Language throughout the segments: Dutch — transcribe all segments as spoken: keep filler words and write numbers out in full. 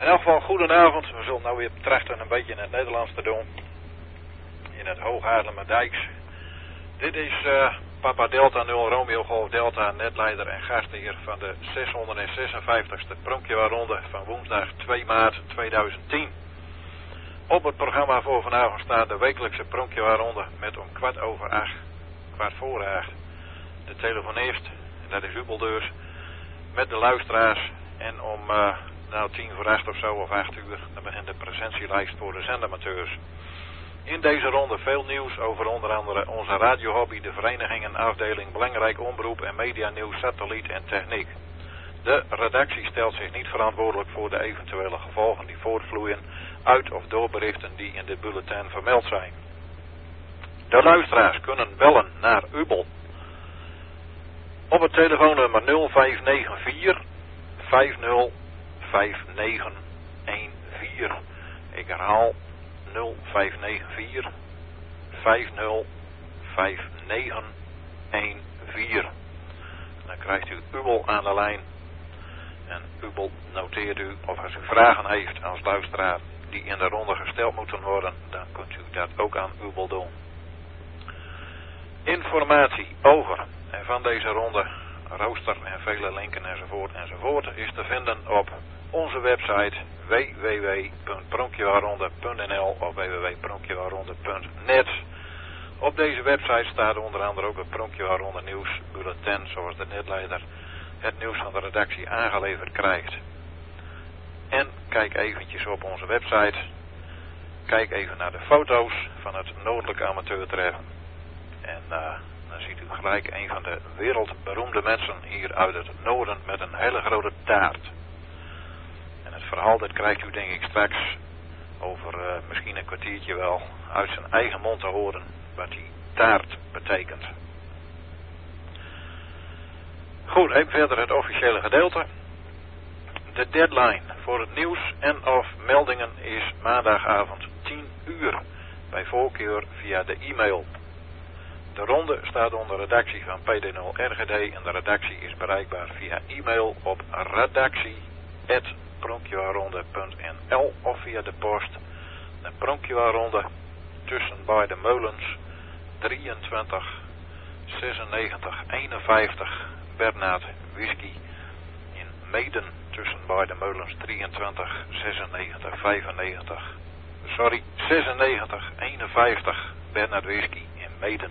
In elk geval, goedenavond. We zullen nou weer trachten een beetje in het Nederlands te doen. In het Hooghaarlemmerdijks. Dit is uh, Papa Delta nul Romeo Golf Delta, netleider en gastheer van de zeshonderdzesenvijftigste Pronkjewaarronde van woensdag twee maart tweeduizend tien. Op het programma voor vanavond staat de wekelijkse Pronkjewaarronde met om kwart over acht, kwart voor acht, de telefonist, en dat is Ubeldeurs, met de luisteraars en om uh, nou tien voor acht of zo of acht uur, dan begint de presentielijst voor de zendamateurs. In deze ronde veel nieuws over onder andere onze radiohobby, de verenigingen, afdeling belangrijk omroep en media nieuws, satelliet en techniek. De redactie stelt zich niet verantwoordelijk voor de eventuele gevolgen die voortvloeien uit of door berichten die in de bulletin vermeld zijn. De luisteraars kunnen bellen naar Ubel op het telefoonnummer nul vijf negen vier vijf nul vijf negen een vier. Ik herhaal nul vijf negen vier vijf nul vijf negen een vier. Dan krijgt u Ubel aan de lijn. En Ubel noteert u of als u vragen heeft als luisteraar die in de ronde gesteld moeten worden, dan kunt u dat ook aan Ubel doen. Informatie over en van deze ronde, rooster en vele linken enzovoort enzovoort is te vinden op onze website w w w punt pronkjewaarronde punt n l of w w w punt pronkjewaarronde punt net. Op deze website staat onder andere ook het Pronkjewaarronde nieuws bulletin, zoals de netleider het nieuws van de redactie aangeleverd krijgt. En kijk eventjes op onze website. Kijk even naar de foto's van het Noordelijke Amateurtreffen. En uh, dan ziet u gelijk een van de wereldberoemde mensen hier uit het noorden met een hele grote taart. En het verhaal dat krijgt u denk ik straks over uh, misschien een kwartiertje wel uit zijn eigen mond te horen wat die taart betekent. Goed, even verder het officiële gedeelte. De deadline voor het nieuws en of meldingen is maandagavond tien uur. Bij voorkeur via de e-mail. De ronde staat onder redactie van P D nul R G D en de redactie is bereikbaar via e-mail op redactie apenstaartje pronkjewaarronde punt n l of via de post. De Pronkjewaarronde tussen bij de Meulens drieëntwintig zesennegentig eenenvijftig Bernard Whisky in Meeden tussen bij de Meulens drieëntwintig zesennegentig vijfennegentig. Sorry, zesennegentig eenenvijftig Bernard Whisky in Meeden.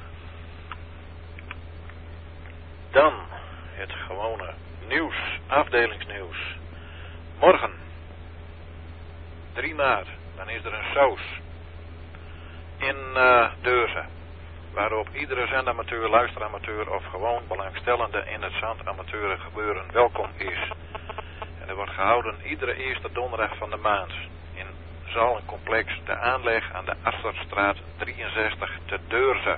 Dan het gewone nieuws, afdelingsnieuws. Morgen, drie maart, dan is er een saus in uh, Deurzen, waarop iedere zendamateur, luisteramateur of gewoon belangstellende in het zandamateur gebeuren welkom is. En er wordt gehouden iedere eerste donderdag van de maand in Zalencomplex de aanleg aan de Asserstraat drieënzestig te Deurzen.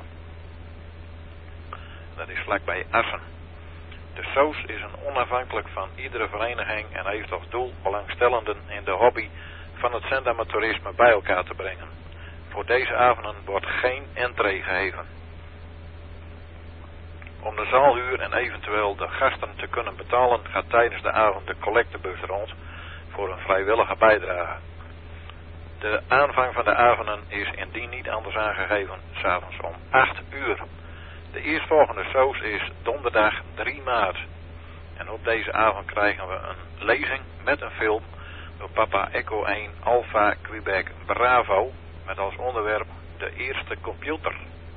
Dat is vlakbij Assen. De S O S is een onafhankelijk van iedere vereniging en heeft als doel belangstellenden in de hobby van het zendamateurisme bij elkaar te brengen. Voor deze avonden wordt geen entree geheven. Om de zaalhuur en eventueel de gasten te kunnen betalen gaat tijdens de avond de collectebus rond voor een vrijwillige bijdrage. De aanvang van de avonden is indien niet anders aangegeven, 's avonds om acht uur. De eerstvolgende S O S is donderdag drie maart. En op deze avond krijgen we een lezing met een film door Papa Echo één Alpha Quebec Bravo met als onderwerp de eerste computer.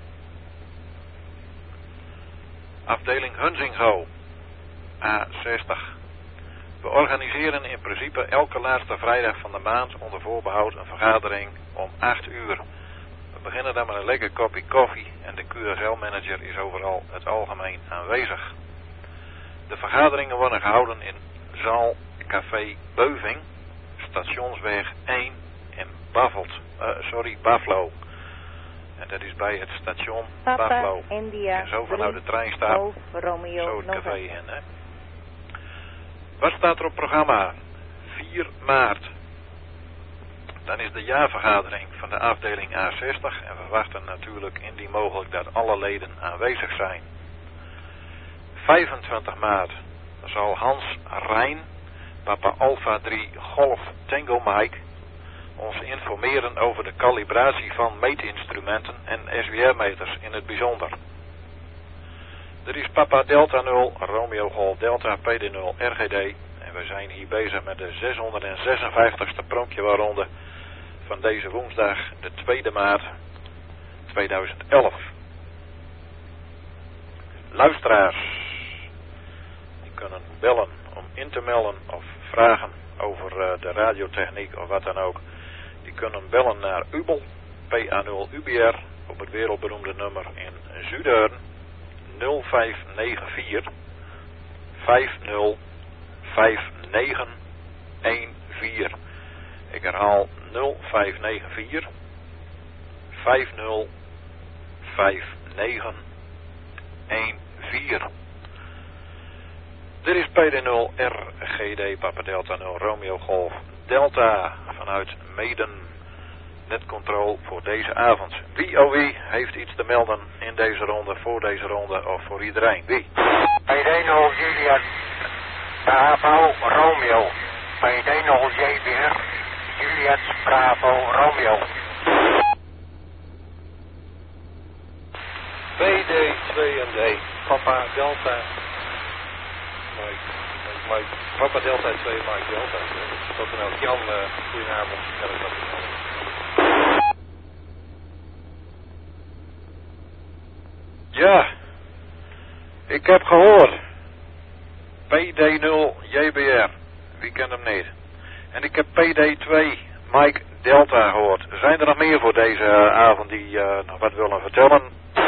Afdeling Hunsingo A zestig. We organiseren in principe elke laatste vrijdag van de maand onder voorbehoud een vergadering om acht uur. We beginnen dan met een lekker kopje koffie en de Q S L-manager is overal het algemeen aanwezig. De vergaderingen worden gehouden in zaal Café Beuving, Stationsweg één in Bavelt, uh, sorry, Baflo. En dat is bij het station Papa, Baflo. India, En zo vanuit de trein staat, Romeo, zo het café November. in. Hè. Wat staat er op programma? vier maart. Dan is de jaarvergadering van de afdeling A zestig en we verwachten natuurlijk indien mogelijk dat alle leden aanwezig zijn. vijfentwintig maart zal Hans Rijn Papa Alpha drie Golf Tango Mike ons informeren over de kalibratie van meetinstrumenten en S W R-meters in het bijzonder. Er is Papa Delta nul Romeo Golf Delta P D nul R G D en we zijn hier bezig met de zeshonderdzesenvijftigste pronkjewaarronde van deze woensdag, de tweede maart tweeduizend elf. Luisteraars, die kunnen bellen om in te melden of vragen over uh, de radiotechniek of wat dan ook. Die kunnen bellen naar Ubel, P A nul U B R, op het wereldberoemde nummer in Zuidern, nul vijf negen vier vijf nul vijf negen een vier. Ik herhaal nul vijf negen vier vijf nul vijf negen een vier. Dit is P D nul R G D Papa Delta nul Romeo Golf Delta vanuit Meden. Netcontrole voor deze avond. Wie oh wie heeft iets te melden in deze ronde, voor deze ronde of voor iedereen? Wie? P D nul Juliet Bravo Romeo. P D nul J B R Juliet Bravo Romeo. P D twee M D Papa Delta Mike, Mike, Papa Delta twee Mike Delta. Dat is nou Jan, uh, goedenavond. Ja, dat is dat. Ja, ik heb gehoord. P D nul J B R, wie kent hem niet? En ik heb P D twee Mike Delta gehoord. Zijn er nog meer voor deze uh, avond die uh, nog wat willen vertellen?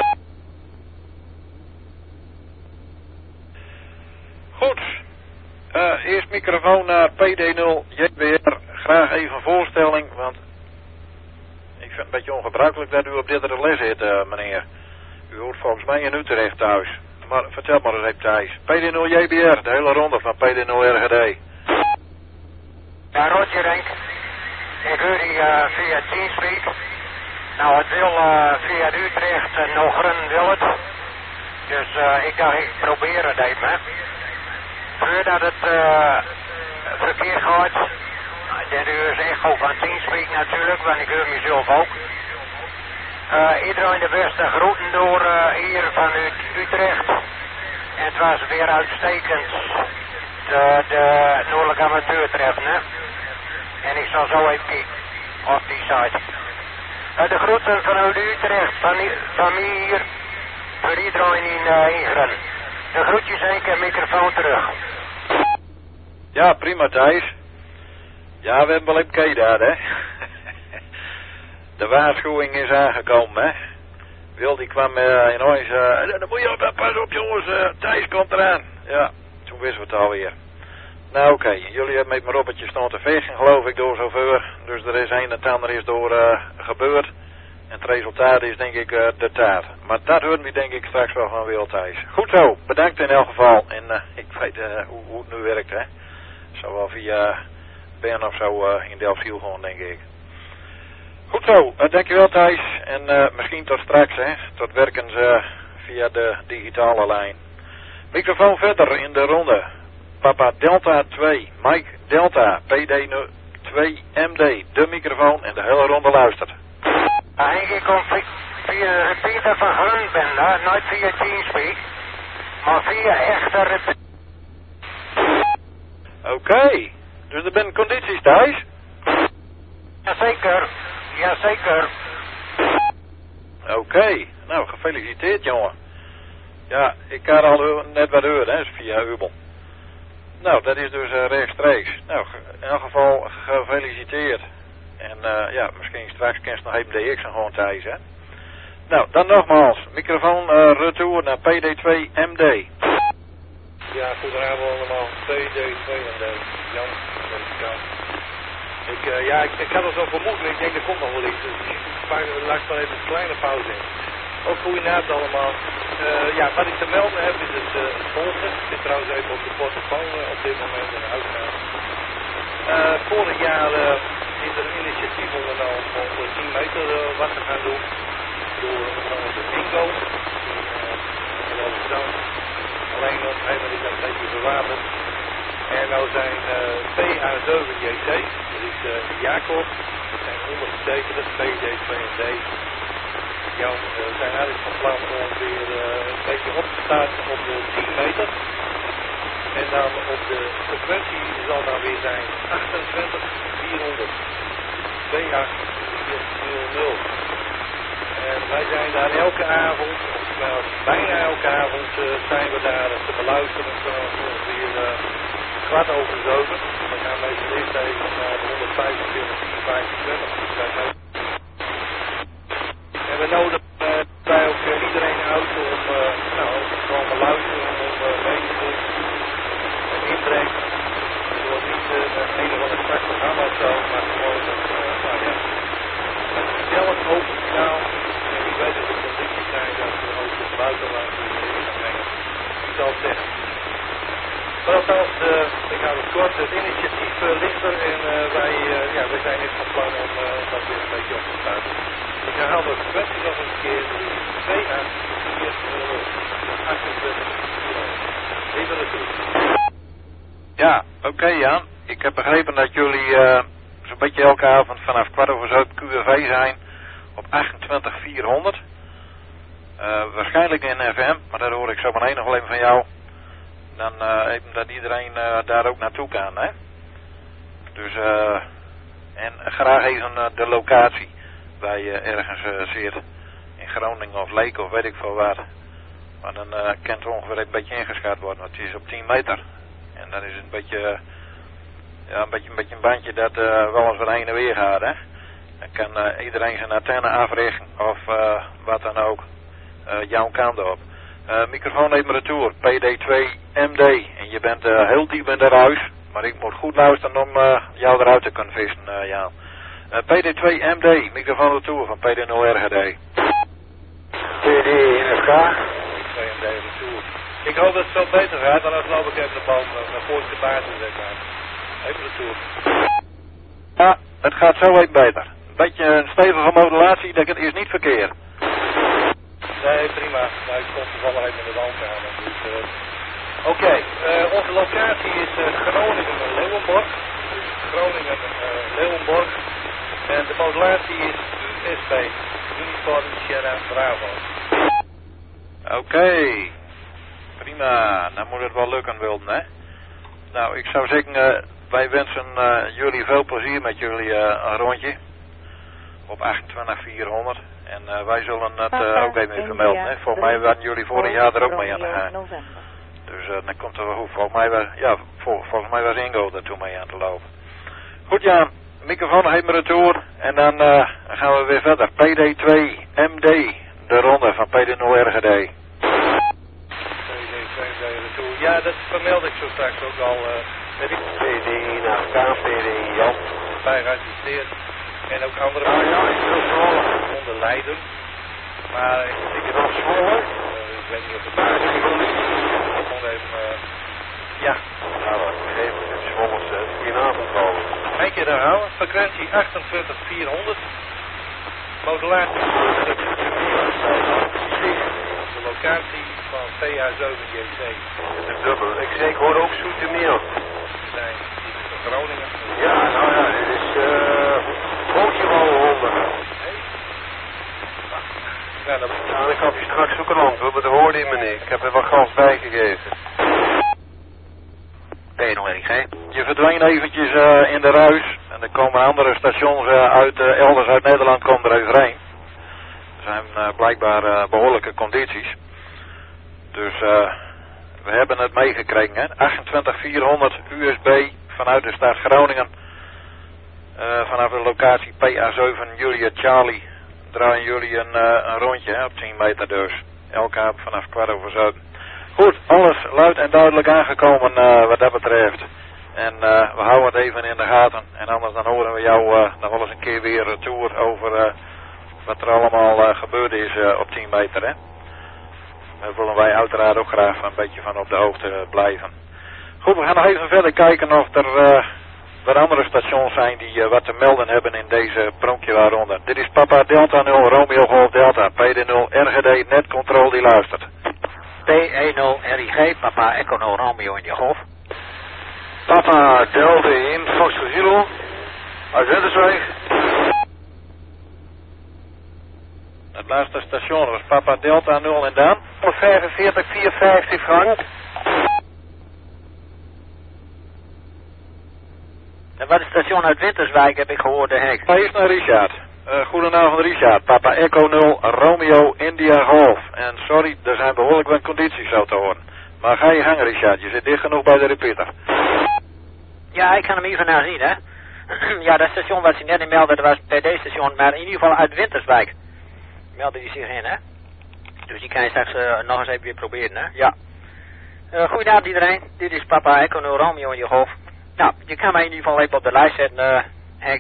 Goed, uh, eerst microfoon naar P D nul J B R. Graag even een voorstelling, want ik vind het een beetje ongebruikelijk dat u op dit les zit, uh, meneer. U hoort volgens mij in Utrecht thuis. Maar vertel maar eens even Thijs. P D nul J B R, de hele ronde van P D nul R G D. Ja, Roger Henk. Ik hoor die uh, via Teamspeak. Nou, het wil uh, via Utrecht en Nogren wil het. Dus uh, ik dacht, ik probeer het even. Voordat het uh, verkeer gaat, dat u is echt ook van Teamspeak natuurlijk, want ik hoor mezelf ook. Uh, iedereen de beste groeten door uh, hier vanuit Utrecht. En het was weer uitstekend de, de Noordelijke Amateur treffen, hè. En ik zal zo even kijken op die site. Uh, de groeten vanuit Utrecht, van, van mij hier, voor iedereen in uh, Ingren. De groetjes en ik microfoon terug. Ja, prima Thijs. Ja, we hebben wel even gekeken daar, hè. De waarschuwing is aangekomen, hè. Wil die kwam uh, in ons, uh, dan moet je op, pas op jongens, uh, Thijs komt eraan. Ja, toen wisten we het alweer. Nou oké, okay. Jullie hebben met mijn robbertje staan te vechten, geloof ik, door zoveel. Dus er is een en het ander is door uh, gebeurd. En het resultaat is denk ik uh, de taart. Maar dat horen we denk ik straks wel van Wil Thijs. Goed zo, bedankt in elk geval. En uh, ik weet uh, hoe, hoe het nu werkt, hè. Zo wel via Ben of zo uh, in Delfziel gewoon, denk ik. Goed zo, uh, dankjewel Thijs. En uh, misschien tot straks, hè. Tot werken ze via de digitale lijn. Microfoon verder in de ronde. Papa Delta twee, Mike Delta, P D twee M D. De microfoon en de hele ronde luistert. Uh, ik kom via Pieter van Grunbender, nooit via Teamspeak, maar via echte repetitie. Oké, okay. Dus er zijn condities thuis? Jazeker, jazeker. Oké, okay. Nou gefeliciteerd jongen. Ja, ik kan al net wat horen, hè, via Ubel. Nou, dat is dus uh, rechtstreeks. Nou, in elk geval gefeliciteerd. En uh, ja, misschien straks kan je nog even D X en gewoon thuis, hè. Nou, dan nogmaals, microfoon uh, retour naar P D twee M D. Ja, goedenavond allemaal, P D twee M D, Jan, Jan. Ik, uh, ja, ik, ik had het al vermoed, maar ik denk er komt nog wel iets. Dus ik laat maar even een kleine pauze in. Ook goedenavond allemaal. Uh, ja, wat ik te melden heb is het, uh, het volgende. Ik zit trouwens even op de portofoon uh, op dit moment in de uitgaan. Uh, vorig jaar uh, is er een initiatief ondernomen om uh, tien meter uh, wat te gaan doen. Door uh, de bingo. Uh, Alleen op een gegeven moment is dat een beetje verwaterd. En nou zijn uh, P A zeven J C, dat is uh, Jacob, dat zijn ondergetekende P D twee en D. Jan, uh, we zijn eigenlijk van plan om weer uh, een beetje op te starten op de tien meter. En dan op de frequentie zal dan weer zijn achtentwintig vierhonderd. twee acht vier nul nul. En wij zijn daar elke avond, oftewel bijna elke avond uh, zijn we daar te beluisteren vanaf ongeveer uh, kwart over zeven. We gaan meestal eerst even naar honderdvijfentwintig, vijfentwintig. En we nodigen uh, bij ook uh, iedereen uit om uh, nou, gewoon te luisteren, om uh, mee te doen. En inbreng. Het wordt niet uh, een hele wat een straks programma of zo, maar gewoon een, uh, nou ja, een gezellig open kanaal. En ik weet dat er condities zijn dat we ook het buitenland in gaan brengen. Ik zal het zeggen. Maar althans, uh, ik hou het kort, het initiatief uh, ligt er en uh, wij, uh, ja, wij zijn net van plan om uh, dat weer een beetje op te starten. Ik herhaal de frequentie nog een keer, twee acht vier nul achtentwintig Even naartoe. Ja, oké okay, Jan. Ik heb begrepen dat jullie uh, zo'n beetje elke avond vanaf kwart over zeven Q R V zijn op achtentwintig vierhonderd. Uh, waarschijnlijk in F M, maar dat hoor ik zo meteen nog wel even van jou. Dan uh, even dat iedereen uh, daar ook naartoe kan, hè. Dus, uh, en graag even uh, de locatie waar je ergens uh, zit. In Groningen of Leek of weet ik veel waar. Maar dan uh, kan het ongeveer een beetje ingeschat worden, want het is op tien meter. En dan is het een beetje, uh, ja, een beetje, een beetje een bandje dat uh, wel eens wat heen en weer gaat, hè. Dan kan uh, iedereen zijn antenne africhten of uh, wat dan ook. Uh, jouw kant op. Uh, microfoon neemt me retour, P D twee M D. En je bent uh, heel diep in de ruis, maar ik moet goed luisteren om uh, jou eruit te kunnen vissen, uh, Jan. Uh, P D twee M D, microfoon retour van P D nul R G D. P D N F K. twee M D retour. Ik hoop dat het zo beter gaat, dan loop ik even de bal naar voren de baard te zetten. Even retour. Ja, het gaat zo even beter. Een beetje een stevige modulatie, dat is niet verkeerd. Nee, prima. Nou, ik stond toevallig even in de woonkamer. Dus, uh... Oké, okay. uh, onze locatie is uh, Groningen-Leeuwenborg. Dus Groningen-Leeuwenborg. Uh, en de modulatie is U S B, Uniform Sierra Bravo. Oké, okay. Prima. Dan moet het wel lukken, Wilden, hè? Nou, ik zou zeggen, uh, wij wensen uh, jullie veel plezier met jullie uh, rondje. Op achtentwintig vierhonderd. En uh, wij zullen het uh, ook even vermelden. Hè. Volgens mij waren jullie vorig jaar er ook mee aan de gang. Dus uh, dan komt er wel goed. Volgens mij, was, ja, vol, volgens mij was Ingo er toen mee aan te lopen. Goed Jan, microfoon heeft me retour. En dan uh, gaan we weer verder. P D twee M D, de ronde van P D nul R G D. P D twee M D retour. Ja, dat vermeld ik zo straks ook al. Uh, P D één F K, P D Jan. Bij geassisteerd. En ook andere ja, ja, ik wil Zwolle onder Leiden. Maar ik heb nog Zwolle. Uh, ik weet niet of het waar is. Ik wil niet. Gewoon even, uh, ja. Nou, dat is even Zwolle goedenavond komen. Eén keer herhalen. Frequentie achtentwintig vierhonderd. Modulatie. De locatie van P A zeven J C. De dubbel. Ik zeg, ik hoor ook Zoetermeer. We zijn in Groningen. Ja, nou ja, dit is eh... Uh... Bootje wel honden. Ja, dat... ja, dan kan je straks ook een antwoord, maar dat hoorde je me niet. Ik heb er wat gas bijgegeven. P D nul R G. Je verdwijnt eventjes uh, in de ruis. En er komen andere stations uh, uit, uh, elders uit Nederland komen er overheen. Er zijn uh, blijkbaar uh, behoorlijke condities. Dus uh, we hebben het meegekregen, hè. achtentwintig vierhonderd U S B vanuit de stad Groningen. Uh, vanaf de locatie P A zeven Julia Charlie draaien jullie een, uh, een rondje, hè, op tien meter dus. Elke avond vanaf kwart over zeven. Goed, alles luid en duidelijk aangekomen uh, wat dat betreft. En uh, we houden het even in de gaten. En anders dan horen we jou uh, nog wel eens een keer weer een tour over uh, wat er allemaal uh, gebeurd is uh, op tien meter. Hè. Daar willen wij uiteraard ook graag een beetje van op de hoogte blijven. Goed, we gaan nog even verder kijken of er... Uh, wat andere stations zijn die uh, wat te melden hebben in deze pronkje-ronde. Dit is Papa Delta nul, Romeo Golf Delta, P D nul R G D, netcontrol die luistert. P E nul R I G, Papa Echo nul, Romeo in je golf. Papa Delta één, Fox Kilo, uit Winterswijk. Het laatste station was Papa Delta nul en dan? vijfenveertig vierhonderdvijftig Frank. En wat is het station uit Winterswijk, heb ik gehoord, de hek. Eerst naar Richard. Uh, goedenavond Richard. Papa Echo nul, Romeo, India Golf. En sorry, er zijn behoorlijk wat condities zo te horen. Maar ga je gang Richard, je zit dicht genoeg bij de repeater. Ja, ik kan hem hier vandaan zien, hè. Ja, dat station wat ze net in meldde, dat was P D-station, maar in ieder geval uit Winterswijk. Meldde die zich in, hè. Dus die kan je straks uh, nog eens even weer proberen, hè. Ja. Uh, goedenavond iedereen, dit is Papa Echo nul, Romeo in je golf. Nou, je kan mij in ieder geval even op de lijst zetten, uh, Henk.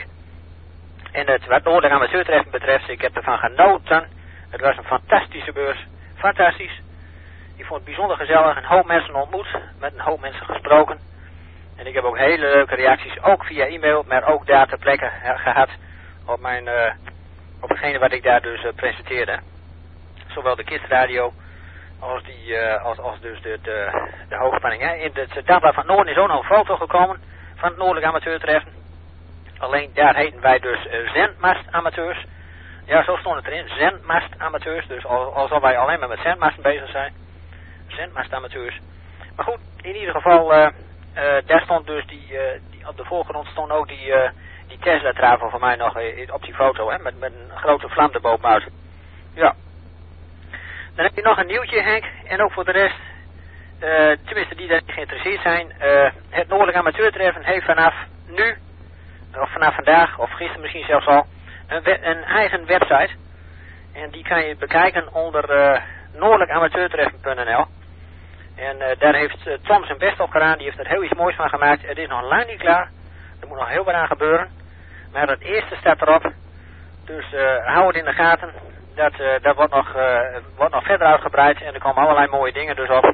En het wat Noordelijk Amateurtreffen betreft, ik heb ervan genoten. Het was een fantastische beurs. Fantastisch. Ik vond het bijzonder gezellig. Een hoop mensen ontmoet. Met een hoop mensen gesproken. En ik heb ook hele leuke reacties. Ook via e-mail. Maar ook daar ter plekke gehad. Op mijn, uh, op hetgene wat ik daar dus uh, presenteerde. Zowel de kidsradio. Als die, uh, als, als dus de, de, de hoogspanning. Hè. In het Dagblad van Noorden is ook nog een foto gekomen. Van het Noordelijk Amateurtreffen. Alleen daar heten wij dus uh, zendmastamateurs. Ja, zo stond het erin. Zendmastamateurs. Dus al, alsof wij alleen maar met zendmasten bezig zijn. Zendmastamateurs. Maar goed, in ieder geval, uh, uh, daar stond dus die, uh, die, op de voorgrond stond ook die, uh, die Tesla-travel van mij nog uh, op die foto, hè, met, met een grote vlam erbovenuit. Ja. Dan heb je nog een nieuwtje, Henk, en ook voor de rest, uh, tenminste die daarin geïnteresseerd zijn, uh, het Noordelijk Amateurtreffen heeft vanaf nu, of vanaf vandaag, of gisteren misschien zelfs al, een, we- een eigen website. En die kan je bekijken onder uh, noordelijk amateurtreffen punt n l. En uh, daar heeft uh, Tom zijn best op gedaan, die heeft er heel iets moois van gemaakt. Het is nog lang niet klaar, er moet nog heel wat aan gebeuren. Maar het eerste staat erop, dus uh, hou het in de gaten. Dat, uh, dat wordt, nog, uh, wordt nog verder uitgebreid en er komen allerlei mooie dingen dus op.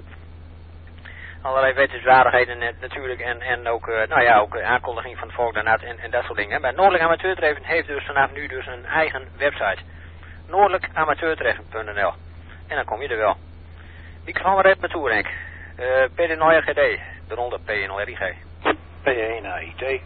Allerlei wetenswaardigheden en, natuurlijk en, en ook, uh, nou ja, ook aankondiging van het volk daarna en, en dat soort dingen. Maar Noordelijk Amateurtreffen heeft dus vanaf nu dus een eigen website. noordelijk amateurtreffen punt n l. En dan kom je er wel. Wie kan er even naartoe, Henk? Uh, P D N O R G D, de ronde P N O R I G. P één A I T.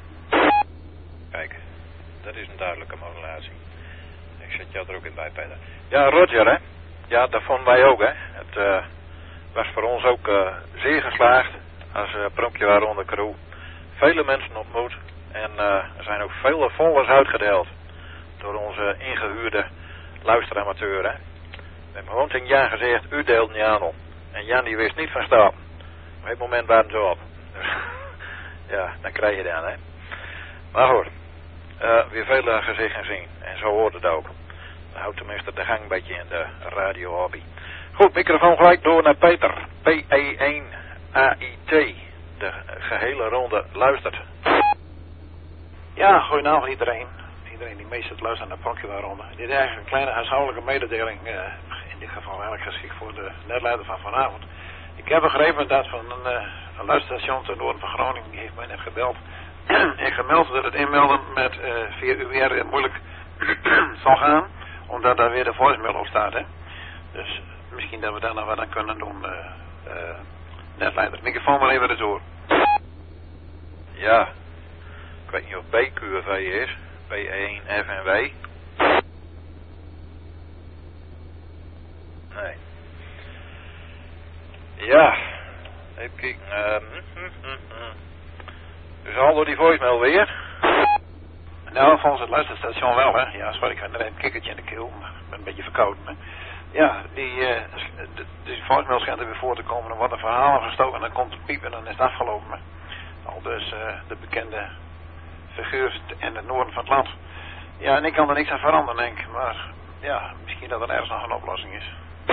Kijk, dat is een duidelijke modulatie. Ik zet jou er ook in bij, Peter. Ja, Roger, hè? Ja, dat vonden wij ook, hè? Het uh, was voor ons ook uh, zeer geslaagd als uh, prompje waren onder crew. Vele mensen ontmoet en uh, er zijn ook vele folders uitgedeeld door onze ingehuurde luisteramateur, hè? We hebben gewoon tegen Jan gezegd, u deelt niet aan om. En Jan die wist niet van stap. Op het moment waren ze op. Dus, ja, dan krijg je dan, hè. Maar goed, uh, weer veel gezegd en zien. En zo hoort het ook. Dan houdt tenminste de gang een beetje in de radiohobby. Goed, microfoon gelijk door naar Peter. P E één A I T. De gehele ronde luistert. Ja, goedenavond iedereen. Iedereen die meestal luistert naar de Pronkjewaarronde. Dit is eigenlijk een kleine huishoudelijke mededeling. Uh, in dit geval eigenlijk geschikt voor de netleider van vanavond. Ik heb begrepen dat van een, uh, een luisterstation ten noorden van Groningen, die heeft mij net gebeld. en gemeld dat het inmelden met uh, via U W R moeilijk zal gaan. Omdat daar weer de voicemail op staat. Hè. Dus misschien dat we daar nog wat aan kunnen doen. Uh, uh, netleider, microfoon maar even erdoor. Ja, ik weet niet of B Q V is. P één F N W. Nee. Ja. Even kijken. Uh, mm, mm, mm. Dus al door die voicemail weer? Nou, volgens het luisterstation wel, hè. Ja, sorry, ik heb net een kikkertje in de keel. Ik ben een beetje verkouden. Maar ja, die, uh, de, die voicemail schijnt er weer voor te komen. Er wordt een verhaal gestoken en dan komt het piep en dan is het afgelopen. Maar al dus uh, de bekende figuur in het noorden van het land. Ja, en ik kan er niks aan veranderen, denk ik. Maar ja, misschien dat er ergens nog een oplossing is.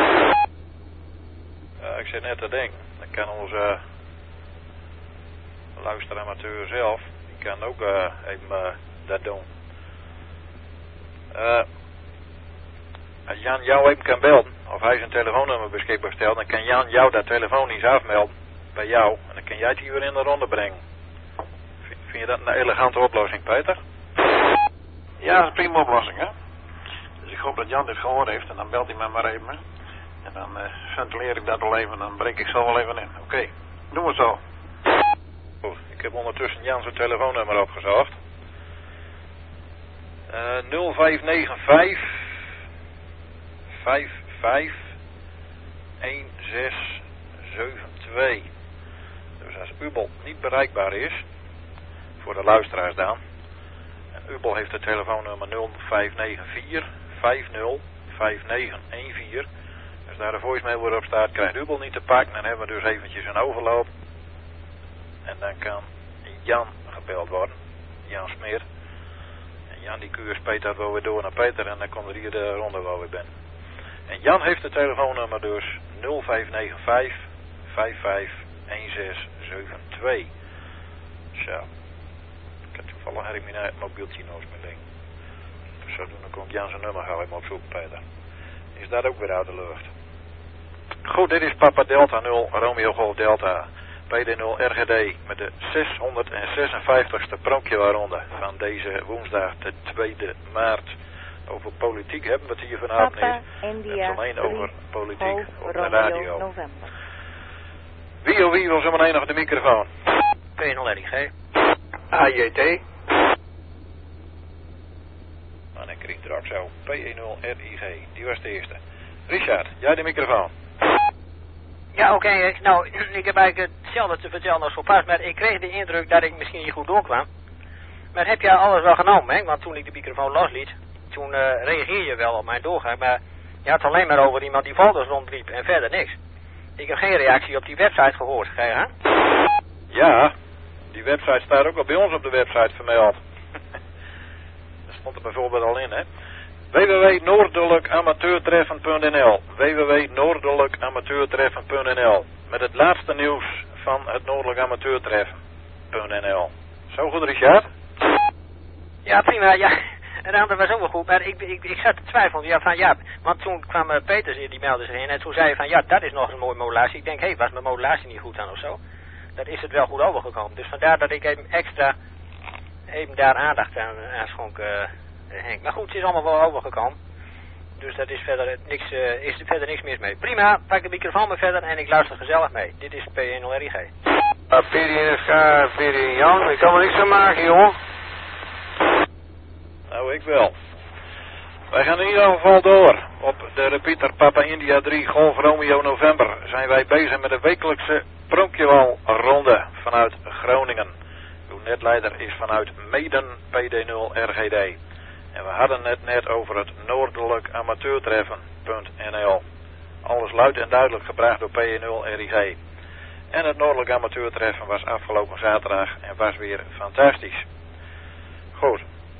Uh, ik zit net te denken. Dan kan onze uh, luisteramateur zelf, die kan ook uh, even uh, dat doen. Uh, als Jan jou even kan belden, of hij zijn telefoonnummer beschikbaar stelt, dan kan Jan jou dat telefonisch afmelden bij jou. En dan kan jij het hier weer in de ronde brengen. Vind, vind je dat een elegante oplossing, Peter? Ja, dat is een prima oplossing, hè. Dus ik hoop dat Jan dit gehoord heeft en dan belt hij me maar even. Hè? En dan uh, ventileer ik dat wel even en dan breek ik zo wel even in. Oké, okay. Doen we het zo. Goed, ik heb ondertussen Jan zijn telefoonnummer opgezocht. Uh, nul vijf negen vijf vijf vijf een zes zeven twee. Dus als Ubel niet bereikbaar is, voor de luisteraars dan, en Ubel heeft het telefoonnummer nul vijf negen vier vijf nul vijf negen een vier. Als daar de voicemail wordt op staat, krijgt Ubel niet te pakken. Dan hebben we dus eventjes een overloop. En dan kan Jan gebeld worden. Jan Smeer. En Jan die Q S P dat wel weer door naar Peter. En dan komt er hier de ronde waar we ben. En Jan heeft het telefoonnummer dus nul vijf negen vijf vijf vijf een zes zeven twee. Zo. Ik heb toevallig heb ik mijn mobieltje nog eens met ding. Dus zodoende komt Jan zijn nummer ga ik maar opzoeken, Peter. Is dat ook weer uit de lucht. Goed, dit is Papa Delta nul, Romeo Golf Delta, P D nul R G D met de zeshonderdzesenvijftigste pronkjewaarronde van deze woensdag de tweede maart. Over politiek hebben we het hier vanavond Papa, niet. India, het is alleen over politiek Golf, op de Romeo, radio. November. Wie of wie wil zo meteen nog de microfoon? P nul R I G. A J T. En ik kreeg straks zo. P nul R I G. Die was de eerste. Richard, jij de microfoon. Ja, oké. Okay. Nou, ik heb eigenlijk hetzelfde te vertellen als zo pas, maar ik kreeg de indruk dat ik misschien niet goed doorkwam. Maar heb jij alles wel genomen, hè? Want toen ik de microfoon losliet, toen uh, reageer je wel op mijn doorgang, maar je had het alleen maar over iemand die folders rondliep en verder niks. Ik heb geen reactie op die website gehoord, ga je aan? Ja, die website staat ook al bij ons op de website vermeld. Dat stond er bijvoorbeeld al in, hè. w w w punt noordelijk amateurtreffen punt n l w w w punt noordelijk amateurtreffen punt n l met het laatste nieuws van het Noordelijk Amateurtreffen punt n l. Zo goed, Richard? Ja, prima, ja. En dat was ook wel goed, maar ik, ik, ik zat te twijfelen, ja, van ja, want toen kwam uh, Peters in, die meldde zich in en toen zei hij van ja, dat is nog een mooie modulatie. Ik denk, hé, hey, was mijn modulatie niet goed aan of zo? Dat is het wel goed overgekomen. Dus vandaar dat ik even extra, even daar aandacht aan, aan schonk, uh, Henk. Maar goed, het is allemaal wel overgekomen. Dus dat is verder niks, uh, is er verder niks mis mee. Prima, pak de microfoon maar verder en ik luister gezellig mee. Dit is P nul R I G. Uh, P D N F K, P D N Jan, ik kan er niks aan maken, jongen. Nou, ik wel. Wij gaan in ieder geval door. Op de repeater Papa India drie Golf Romeo November zijn wij bezig met de wekelijkse pronkjewalronde vanuit Groningen. Uw netleider is vanuit Meden P D nul R G D. En we hadden het net over het Noordelijk Amateurtreffen punt n l. Alles luid en duidelijk gebracht door P nul R I G. En het Noordelijk Amateurtreffen was afgelopen zaterdag en was weer fantastisch. Goed.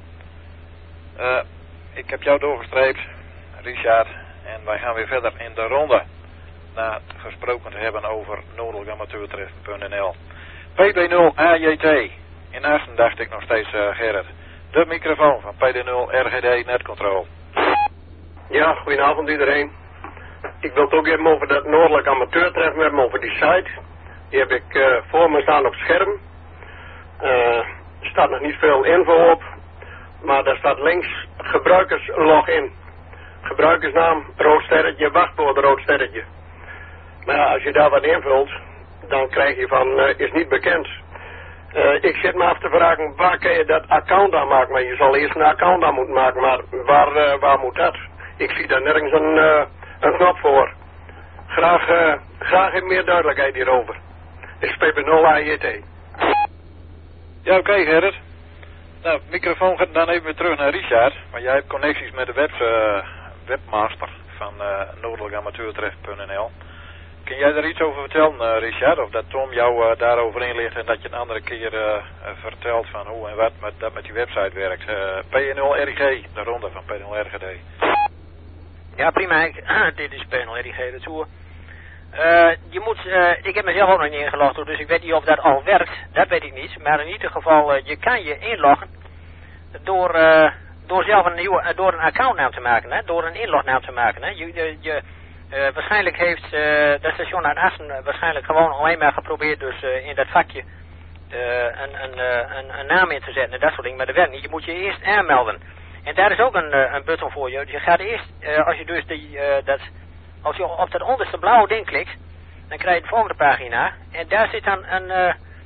Uh, ik heb jou doorgestreept, Richard, en wij gaan weer verder in de ronde. Na gesproken te hebben over Noordelijk Amateurtreffen punt n l. P B nul A J T. In Assen dacht ik nog steeds, uh, Gerrit. De microfoon van P D nul R G D Netcontrol. Ja, goedenavond iedereen. Ik wil het ook even over dat Noordelijk Amateurtreffen hebben, over die site. Die heb ik uh, voor me staan op scherm. Uh, er staat nog niet veel info op. Maar daar staat links gebruikerslogin. Gebruikersnaam, rood sterretje, wachtwoord, rood sterretje. Maar ja, als je daar wat invult, dan krijg je van, uh, is niet bekend. Uh, ik zit me af te vragen, waar kan je dat account aan maken? Maar je zal eerst een account aan moeten maken, maar waar, uh, waar moet dat? Ik zie daar nergens een, uh, een knop voor. Graag, uh, graag even meer duidelijkheid hierover. Dit is P B nul A J T. Ja, oké, okay, Gerrit. Nou, microfoon gaat dan even weer terug naar Richard. Maar jij hebt connecties met de web, uh, webmaster van uh, Noordelijk Amateurtreffen punt n l. Kun jij daar iets over vertellen, uh, Richard? Of dat Tom jou uh, daarover inlicht en dat je een andere keer uh, uh, vertelt van hoe en wat met, dat met die website werkt. Uh, P nul R I G, de ronde van P nul R G D. Ja, prima. Dit is P nul R I G, de tour. Uh, je moet, uh, ik heb mezelf ook nog niet ingelogd, dus ik weet niet of dat al werkt. Dat weet ik niet. Maar in ieder geval, uh, je kan je inloggen door, uh, door zelf een nieuwe, uh, door een accountnaam te maken, hè? Door een inlognaam te maken. Hè? Je, je, je uh, waarschijnlijk heeft uh, dat station uit Assen uh, waarschijnlijk gewoon alleen maar geprobeerd, dus uh, in dat vakje uh, een, een, uh, een, een naam in te zetten en dat soort dingen. Maar dat werkt niet. Je moet je eerst aanmelden. En daar is ook een, uh, een button voor je. Je gaat eerst, uh, als je dus die, uh, dat... Als je op dat onderste blauwe ding klikt, dan krijg je de volgende pagina. En daar zit dan een, uh,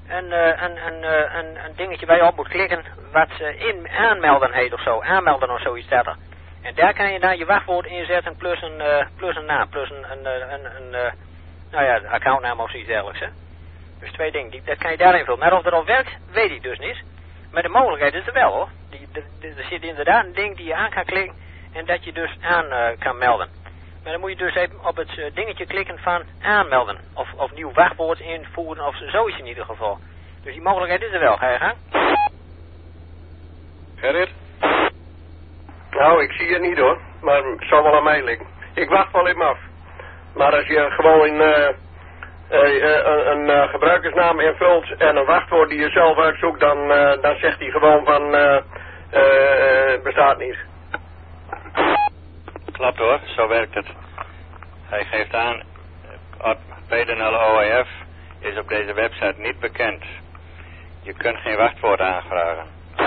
een, uh, een, een, uh, een, een dingetje waar je op moet klikken wat uh, in aanmelden heet of zo. Aanmelden of zoiets staat er. En daar kan je dan je wachtwoord inzetten plus een, uh, plus een naam, plus een, een, een, een, een uh, nou ja, accountnaam of zoiets dergelijks. Hè? Dus twee dingen, die, dat kan je daarin vullen. Maar of dat al werkt, weet ik dus niet. Maar de mogelijkheid is er wel hoor. Die, de, de, er zit inderdaad een ding die je aan kan klikken en dat je dus aan uh, kan melden. Maar dan moet je dus even op het uh, dingetje klikken van aanmelden. Of, of nieuw wachtwoord invoeren of zoiets in ieder geval. Dus die mogelijkheid is er wel. Ga je gang? Gerrit? Nou, ik zie het niet hoor. Maar het zal wel aan mij liggen. Ik wacht wel even af. Maar als je gewoon in, uh, uh, uh, een, een uh, gebruikersnaam invult en een wachtwoord die je zelf uitzoekt, dan, uh, dan zegt hij gewoon van uh, uh, bestaat niet. Klopt hoor, zo werkt het. Hij geeft aan, P D nul O E F is op deze website niet bekend. Je kunt geen wachtwoord aanvragen.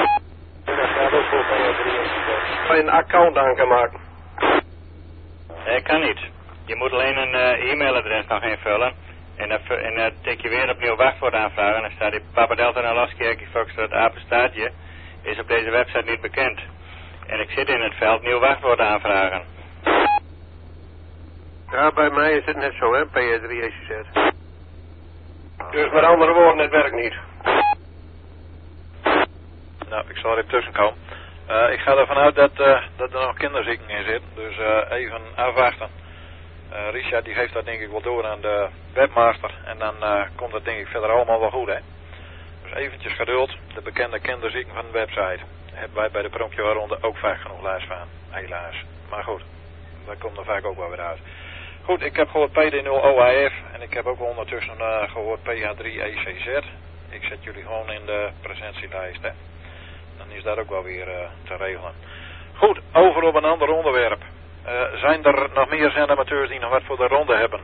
Een account aan kan maken. Nee, kan niet. Je moet alleen een uh, e-mailadres nog invullen. En dan uh, uh, tik je weer opnieuw wachtwoord aanvragen. En dan staat die Papa Delta Nederlands Kerkie Foxtrot apenstaartje is op deze website niet bekend. En ik zit in het veld nieuw wachtwoord aanvragen. Ja, bij mij is het net zo, hè, P drie E C Z. Dus met andere woorden, het werkt niet. Nou, ik zal er even tussen komen. Uh, ik ga ervan uit dat, uh, dat er nog kinderzieken in zitten, dus uh, even afwachten. Uh, Richard die geeft dat denk ik wel door aan de webmaster en dan uh, komt dat denk ik verder allemaal wel goed, hè. Dus eventjes geduld, de bekende kinderzieken van de website. Hebben wij bij de Pronkje Waaronder ook vaak genoeg last van, helaas. Maar goed, dat komt er vaak ook wel weer uit. Goed, ik heb gehoord P D nul O A F en ik heb ook ondertussen uh, gehoord P H drie E C Z. Ik zet jullie gewoon in de presentielijst, hè. Dan is dat ook wel weer uh, te regelen. Goed, over op een ander onderwerp. Uh, zijn er nog meer zendamateurs die nog wat voor de ronde hebben?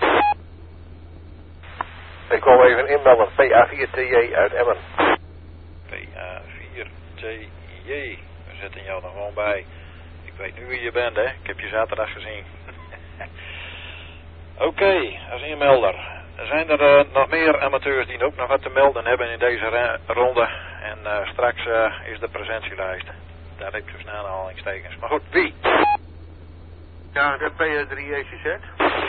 Ik wil even inbellen, P A vier T J uit Emmen. P A vier T J, we zetten jou er gewoon bij. Ik weet nu wie je bent, hè. Ik heb je zaterdag gezien. Oké, okay, als inmelder. Zijn er uh, nog meer amateurs die ook nog wat te melden hebben in deze ronde? En uh, straks uh, is de presentielijst. Daar heb ik dus aanhalingstekens. Maar goed, wie? Ja, de P drie E C Z.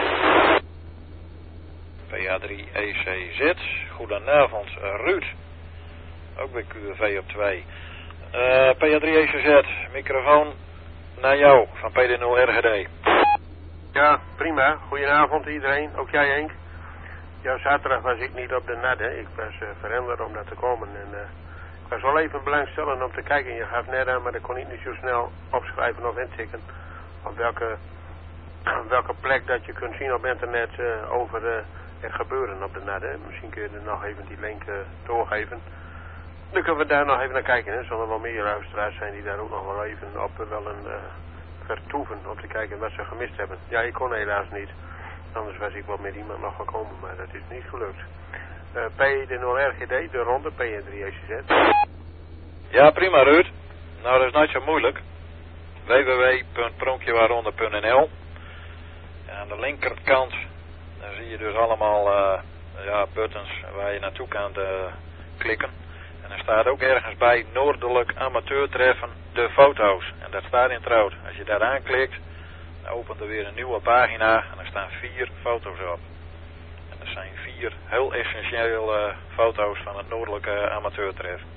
P drie E C Z. Goedenavond, uh, Ruud. Ook bij Q V op twee. Uh, P drie E C Z, microfoon naar jou van P D nul R G D. Ja, prima. Goedenavond iedereen. Ook jij, Henk. Ja, zaterdag was ik niet op de N A D, hè. Ik was uh, veranderd om daar te komen. En uh, ik was wel even belangstellend om te kijken. Je gaf net aan, maar dat kon ik niet zo snel opschrijven of intikken. Op welke, op welke plek dat je kunt zien op internet uh, over uh, het gebeuren op de N A D. Hè. Misschien kun je er nog even die link uh, doorgeven. Dan kunnen we daar nog even naar kijken. Hè. Zullen er wel meer luisteraars zijn die daar ook nog wel even op uh, wel een uh, vertoeven. Om te kijken wat ze gemist hebben. Ja, ik kon helaas niet. Anders was ik wel met iemand nog gekomen, maar dat is niet gelukt. Uh, P D nul R G D, de ronde, P drie E C Z. Ja, prima Ruud. Nou, dat is nooit zo moeilijk. w w w punt pronkjewaaronder punt n l. Aan de linkerkant dan zie je dus allemaal uh, ja, buttons waar je naartoe kan uh, klikken. En er staat ook ergens bij Noordelijk Amateurtreffen de foto's. En dat staat in het rood. Als je daar aanklikt, dan opent er weer een nieuwe pagina en er staan vier foto's op. En dat zijn vier heel essentiële foto's van het Noordelijke Amateurtreffen.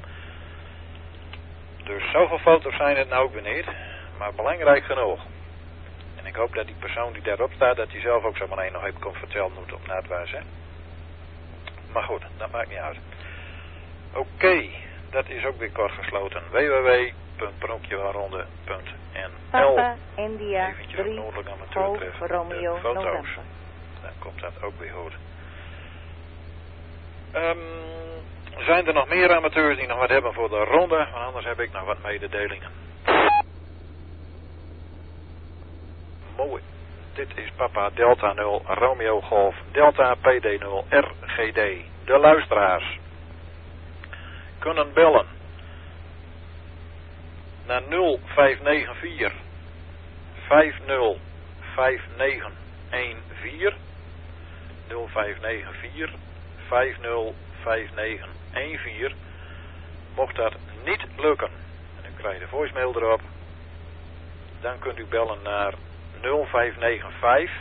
Dus zoveel foto's zijn het nou ook weer niet, maar belangrijk genoeg. En ik hoop dat die persoon die daarop staat, dat hij zelf ook zo meteen nog even komt vertellen hoe het op naad was, hè. Maar goed, dat maakt niet uit. Oké, okay, dat is ook weer kort gesloten. w w w punt pronkjewaaronder punt n l. Papa, India, Eventjes drie, Noordelijk Golf, Amateurtreffen, Romeo, de foto's. November. Dan komt dat ook weer goed. Um, zijn er nog meer amateurs die nog wat hebben voor de ronde? Want anders heb ik nog wat mededelingen. Mooi. Dit is Papa Delta nul Romeo Golf Delta P D nul R G D. De luisteraars kunnen bellen naar nul vijf negen vier vijf nul vijf negen een vier nul vijf negen vier vijf nul vijf negen een vier. Mocht dat niet lukken, en u krijgt de voicemail erop, dan kunt u bellen naar nul vijf negen vijf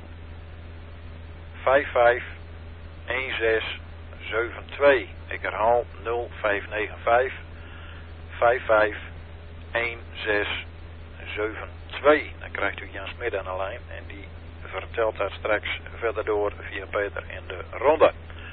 vijf vijf een zes zeven twee. Ik herhaal nul vijf negen vijf vijf vijf een zes zeven twee. Dan krijgt u Jan Smit aan de lijn en die vertelt dat straks verder door via Peter in de ronde.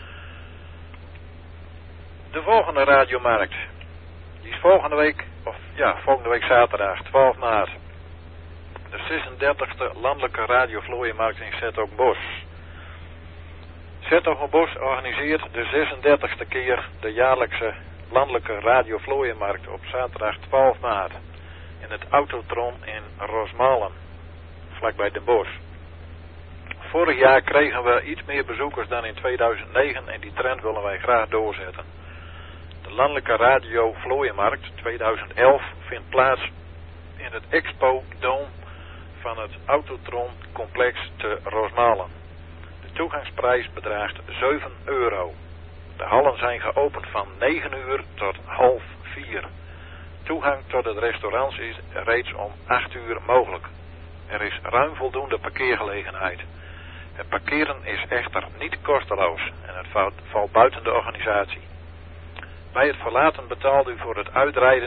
De volgende radiomarkt, die is volgende week, of ja, volgende week zaterdag, twaalf maart. De zesendertigste landelijke radiovlooienmarkt in 's-Hertogenbosch. 's-Hertogenbosch organiseert de zesendertigste keer de jaarlijkse landelijke radiovlooienmarkt op zaterdag twaalf maart. In het Autotron in Rosmalen, vlakbij Den Bosch. Vorig jaar kregen we iets meer bezoekers dan in tweeduizend negen en die trend willen wij graag doorzetten. De landelijke radiovlooienmarkt tweeduizend elf vindt plaats in het Expo Dome van het Autotron complex te Rosmalen. De toegangsprijs bedraagt zeven euro. De hallen zijn geopend van negen uur tot half vier. Toegang tot het restaurant is reeds om acht uur mogelijk. Er is ruim voldoende parkeergelegenheid. Het parkeren is echter niet kosteloos en het valt, valt buiten de organisatie. Bij het verlaten betaalt u voor het uitrijden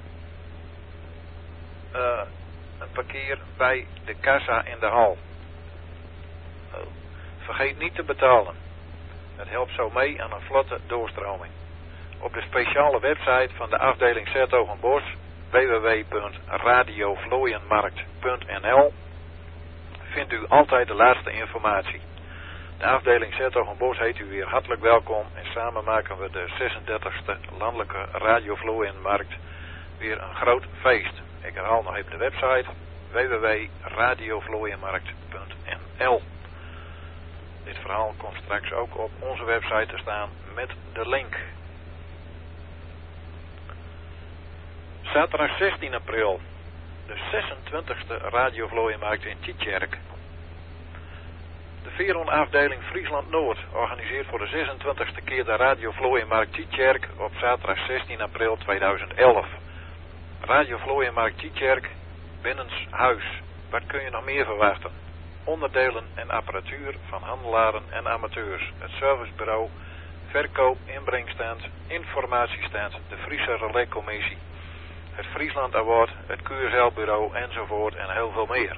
uh, een parkeer bij de kassa in de hal. Uh, vergeet niet te betalen. Het helpt zo mee aan een vlotte doorstroming. Op de speciale website van de afdeling 's-Hertogenbosch w w w punt radiovlooienmarkt punt n l vindt u altijd de laatste informatie. De afdeling 's-Hertogenbosch heet u weer hartelijk welkom en samen maken we de zesendertigste landelijke radiovlooienmarkt weer een groot feest. Ik herhaal nog even de website w w w punt radiovlooienmarkt punt n l. Dit verhaal komt straks ook op onze website te staan met de link. Zaterdag zestien april, de zesentwintigste radiovlooienmarkt in Tietjerk. De Veron-afdeling Friesland Noord organiseert voor de zesentwintigste keer de radiovlooienmarkt Tietjerk op zaterdag zestien april tweeduizend elf. Radiovlooienmarkt Tietjerk, binnenshuis. Wat kun je nog meer verwachten? Onderdelen en apparatuur van handelaren en amateurs. Het servicebureau, verkoop, inbrengstand, informatiestand, de Friese Relaiscommissie, het Friesland Award, het Q S L-bureau enzovoort en heel veel meer.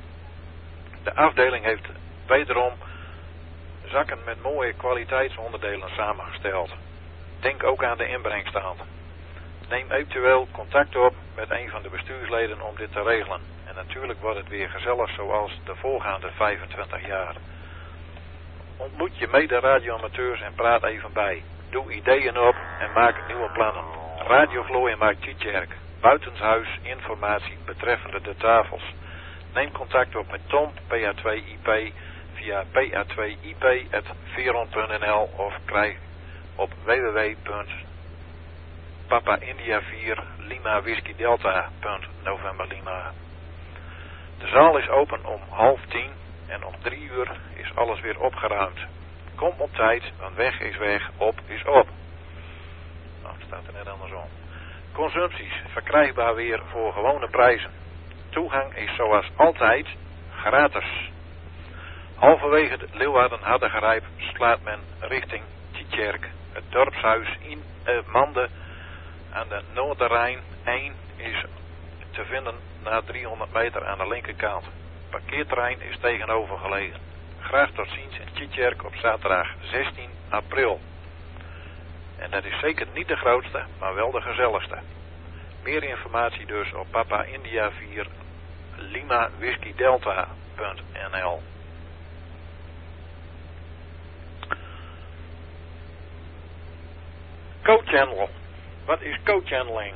De afdeling heeft wederom zakken met mooie kwaliteitsonderdelen samengesteld. Denk ook aan de inbrengstand. Neem eventueel contact op met een van de bestuursleden om dit te regelen. En natuurlijk wordt het weer gezellig zoals de voorgaande vijfentwintig jaar. Ontmoet je mede radioamateurs en praat even bij. Doe ideeën op en maak nieuwe plannen. Radiovlooienmarkt Tietjerk. Buitenshuis informatie betreffende de tafels. Neem contact op met Tom, P A twee I P, via p a twee i p punt veron punt n l of krijg op w w w punt papa india vier lima whisky delta punt november lima. De zaal is open om half tien en om drie uur is alles weer opgeruimd. Kom op tijd, want weg is weg, op is op. Nou, het staat er net andersom. Consumpties verkrijgbaar weer voor gewone prijzen. Toegang is zoals altijd gratis. Halverwege het Leeuwarden-Hardergerijp slaat men richting Tietjerk. Het dorpshuis in uh, Mande aan de Noorderrijn één is te vinden na driehonderd meter aan de linkerkant. Parkeerterrein is tegenover gelegen. Graag tot ziens in Tietjerk op zaterdag zestien april. En dat is zeker niet de grootste, maar wel de gezelligste. Meer informatie dus op Papa India vier Lima Whisky Delta punt n l. Co-channel. Wat is co-channeling?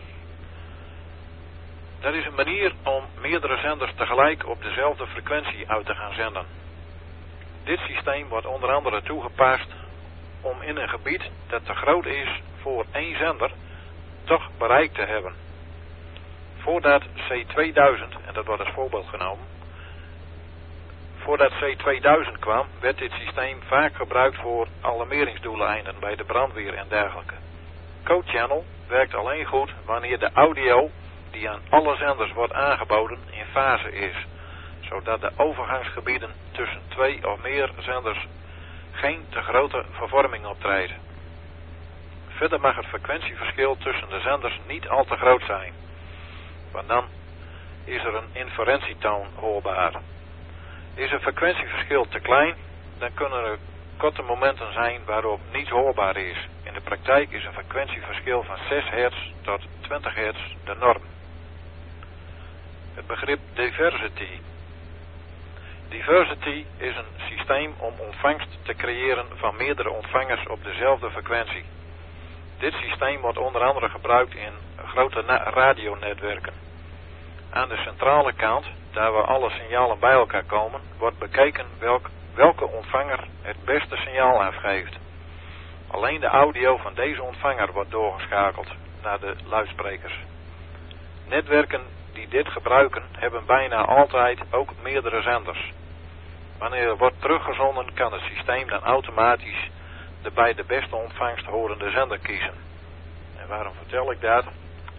Dat is een manier om meerdere zenders tegelijk op dezelfde frequentie uit te gaan zenden. Dit systeem wordt onder andere toegepast om in een gebied dat te groot is voor één zender toch bereik te hebben. Voordat C tweeduizend, en dat wordt als voorbeeld genomen, voordat C tweeduizend kwam, werd dit systeem vaak gebruikt voor alarmeringsdoeleinden bij de brandweer en dergelijke. Code Channel werkt alleen goed wanneer de audio die aan alle zenders wordt aangeboden in fase is, zodat de overgangsgebieden tussen twee of meer zenders geen te grote vervorming optreedt. Verder mag het frequentieverschil tussen de zenders niet al te groot zijn, want dan is er een inferentietoon hoorbaar. Is het frequentieverschil te klein, dan kunnen er korte momenten zijn waarop niets hoorbaar is. In de praktijk is een frequentieverschil van zes hertz tot twintig hertz de norm. Het begrip diversity. Diversity is een systeem om ontvangst te creëren van meerdere ontvangers op dezelfde frequentie. Dit systeem wordt onder andere gebruikt in grote radionetwerken. Aan de centrale kant, daar waar alle signalen bij elkaar komen, wordt bekeken welk, welke ontvanger het beste signaal afgeeft. Alleen de audio van deze ontvanger wordt doorgeschakeld naar de luidsprekers. Netwerken die dit gebruiken hebben bijna altijd ook meerdere zenders. Wanneer er wordt teruggezonden, kan het systeem dan automatisch de bij de beste ontvangst horende zender kiezen. En waarom vertel ik dat?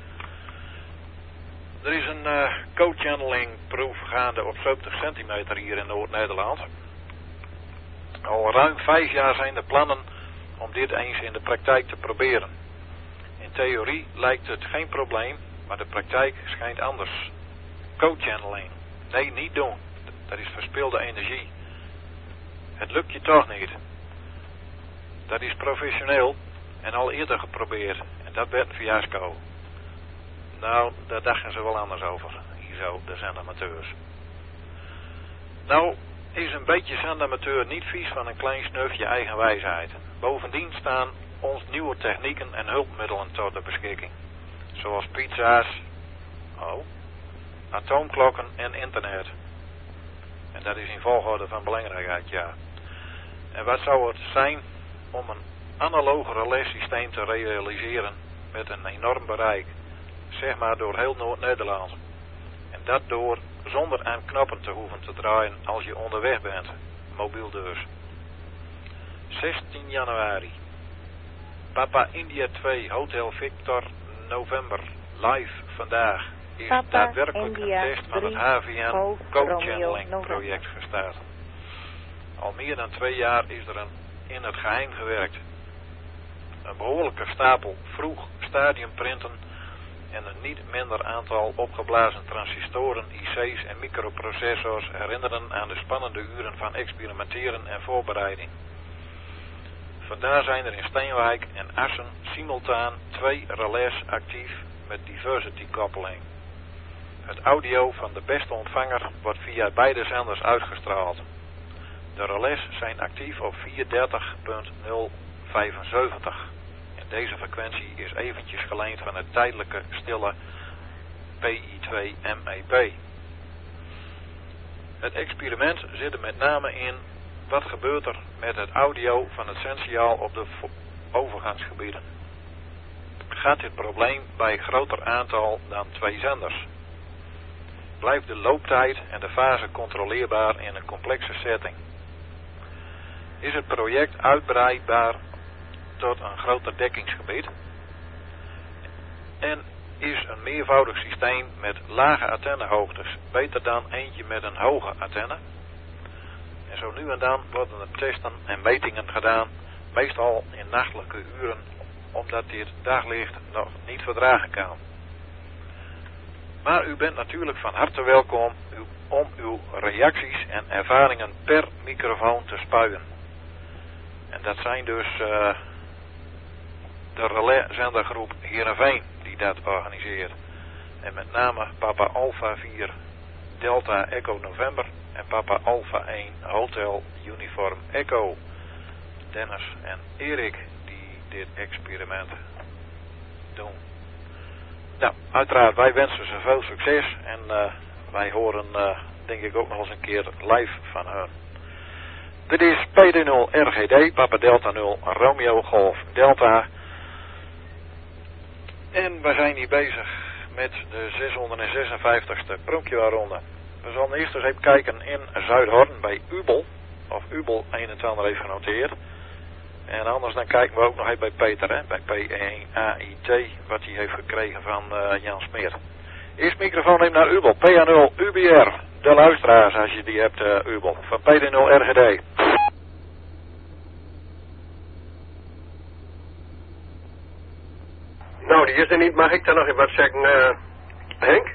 Er is een uh, code channeling proef gaande op zeventig centimeter hier in Noord-Nederland. Al ruim vijf jaar zijn er plannen om dit eens in de praktijk te proberen. In theorie lijkt het geen probleem, maar de praktijk schijnt anders. Code channeling. Nee, niet doen. Dat is verspilde energie. Het lukt je toch niet. Dat is professioneel en al eerder geprobeerd. En dat werd een fiasco. Nou, daar dachten ze wel anders over. Hier zo, de zendamateurs. Nou, is een beetje zendamateur niet vies van een klein snufje eigen wijsheid. Bovendien staan ons nieuwe technieken en hulpmiddelen tot de beschikking. Zoals pizza's, oh, atoomklokken en internet. En dat is in volgorde van belangrijkheid, ja. En wat zou het zijn om een analoge relais-systeem te realiseren met een enorm bereik, zeg maar door heel Noord-Nederland. En dat door zonder aan knoppen te hoeven te draaien als je onderweg bent, mobiel dus. zestien januari. Papa India twee Hotel Victor November live vandaag is Papa daadwerkelijk India een test van het drie, H V N Golf Code Romeo Channeling November. project gestart. Al meer dan twee jaar is er een, in het geheim gewerkt. Een behoorlijke stapel vroeg stadiumprinten en een niet minder aantal opgeblazen transistoren, I C's en microprocessors herinneren aan de spannende uren van experimenteren en voorbereiding. Vandaar zijn er in Steenwijk en Assen simultaan twee relais actief met diversity koppeling. Het audio van de beste ontvanger wordt via beide zenders uitgestraald. De relais zijn actief op vierhonderddertig punt nul vijfenzeventig. En deze frequentie is eventjes geleend van het tijdelijke stille P I twee M E P. Het experiment zit er met name in wat gebeurt er met het audio van het zendsignaal op de overgangsgebieden. Gaat dit probleem bij groter aantal dan twee zenders? Blijft de looptijd en de fase controleerbaar in een complexe setting? Is het project uitbreidbaar tot een groter dekkingsgebied? En is een meervoudig systeem met lage antennehoogtes beter dan eentje met een hoge antenne? En zo nu en dan worden er testen en metingen gedaan, meestal in nachtelijke uren, omdat dit daglicht nog niet verdragen kan. Maar u bent natuurlijk van harte welkom om uw reacties en ervaringen per microfoon te spuien. En dat zijn dus uh, de relais-zendergroep Heerenveen die dat organiseert. En met name Papa Alpha vier Delta Echo November en Papa Alpha één Hotel Uniform Echo. Dennis en Erik die dit experiment doen. Nou, uiteraard, wij wensen ze veel succes en uh, wij horen uh, denk ik ook nog eens een keer live van hun. Dit is P D nul R G D, Papa Delta nul, Romeo Golf Delta. En we zijn hier bezig met de zeshonderdzesenvijftigste Pronkjewa-ronde. We zullen eerst eens even kijken in Zuidhorn bij Ubel. Of Ubel eenentwintig heeft genoteerd. En anders dan kijken we ook nog even bij Peter, hè, bij P één A I T, wat hij heeft gekregen van uh, Jan Smeer. Eerst microfoon neem naar Ubel, P A nul U B R, de luisteraars als je die hebt, uh, Ubel, van P D nul R G D. Nou, die is er niet. Mag ik daar nog even wat zeggen, uh, Henk?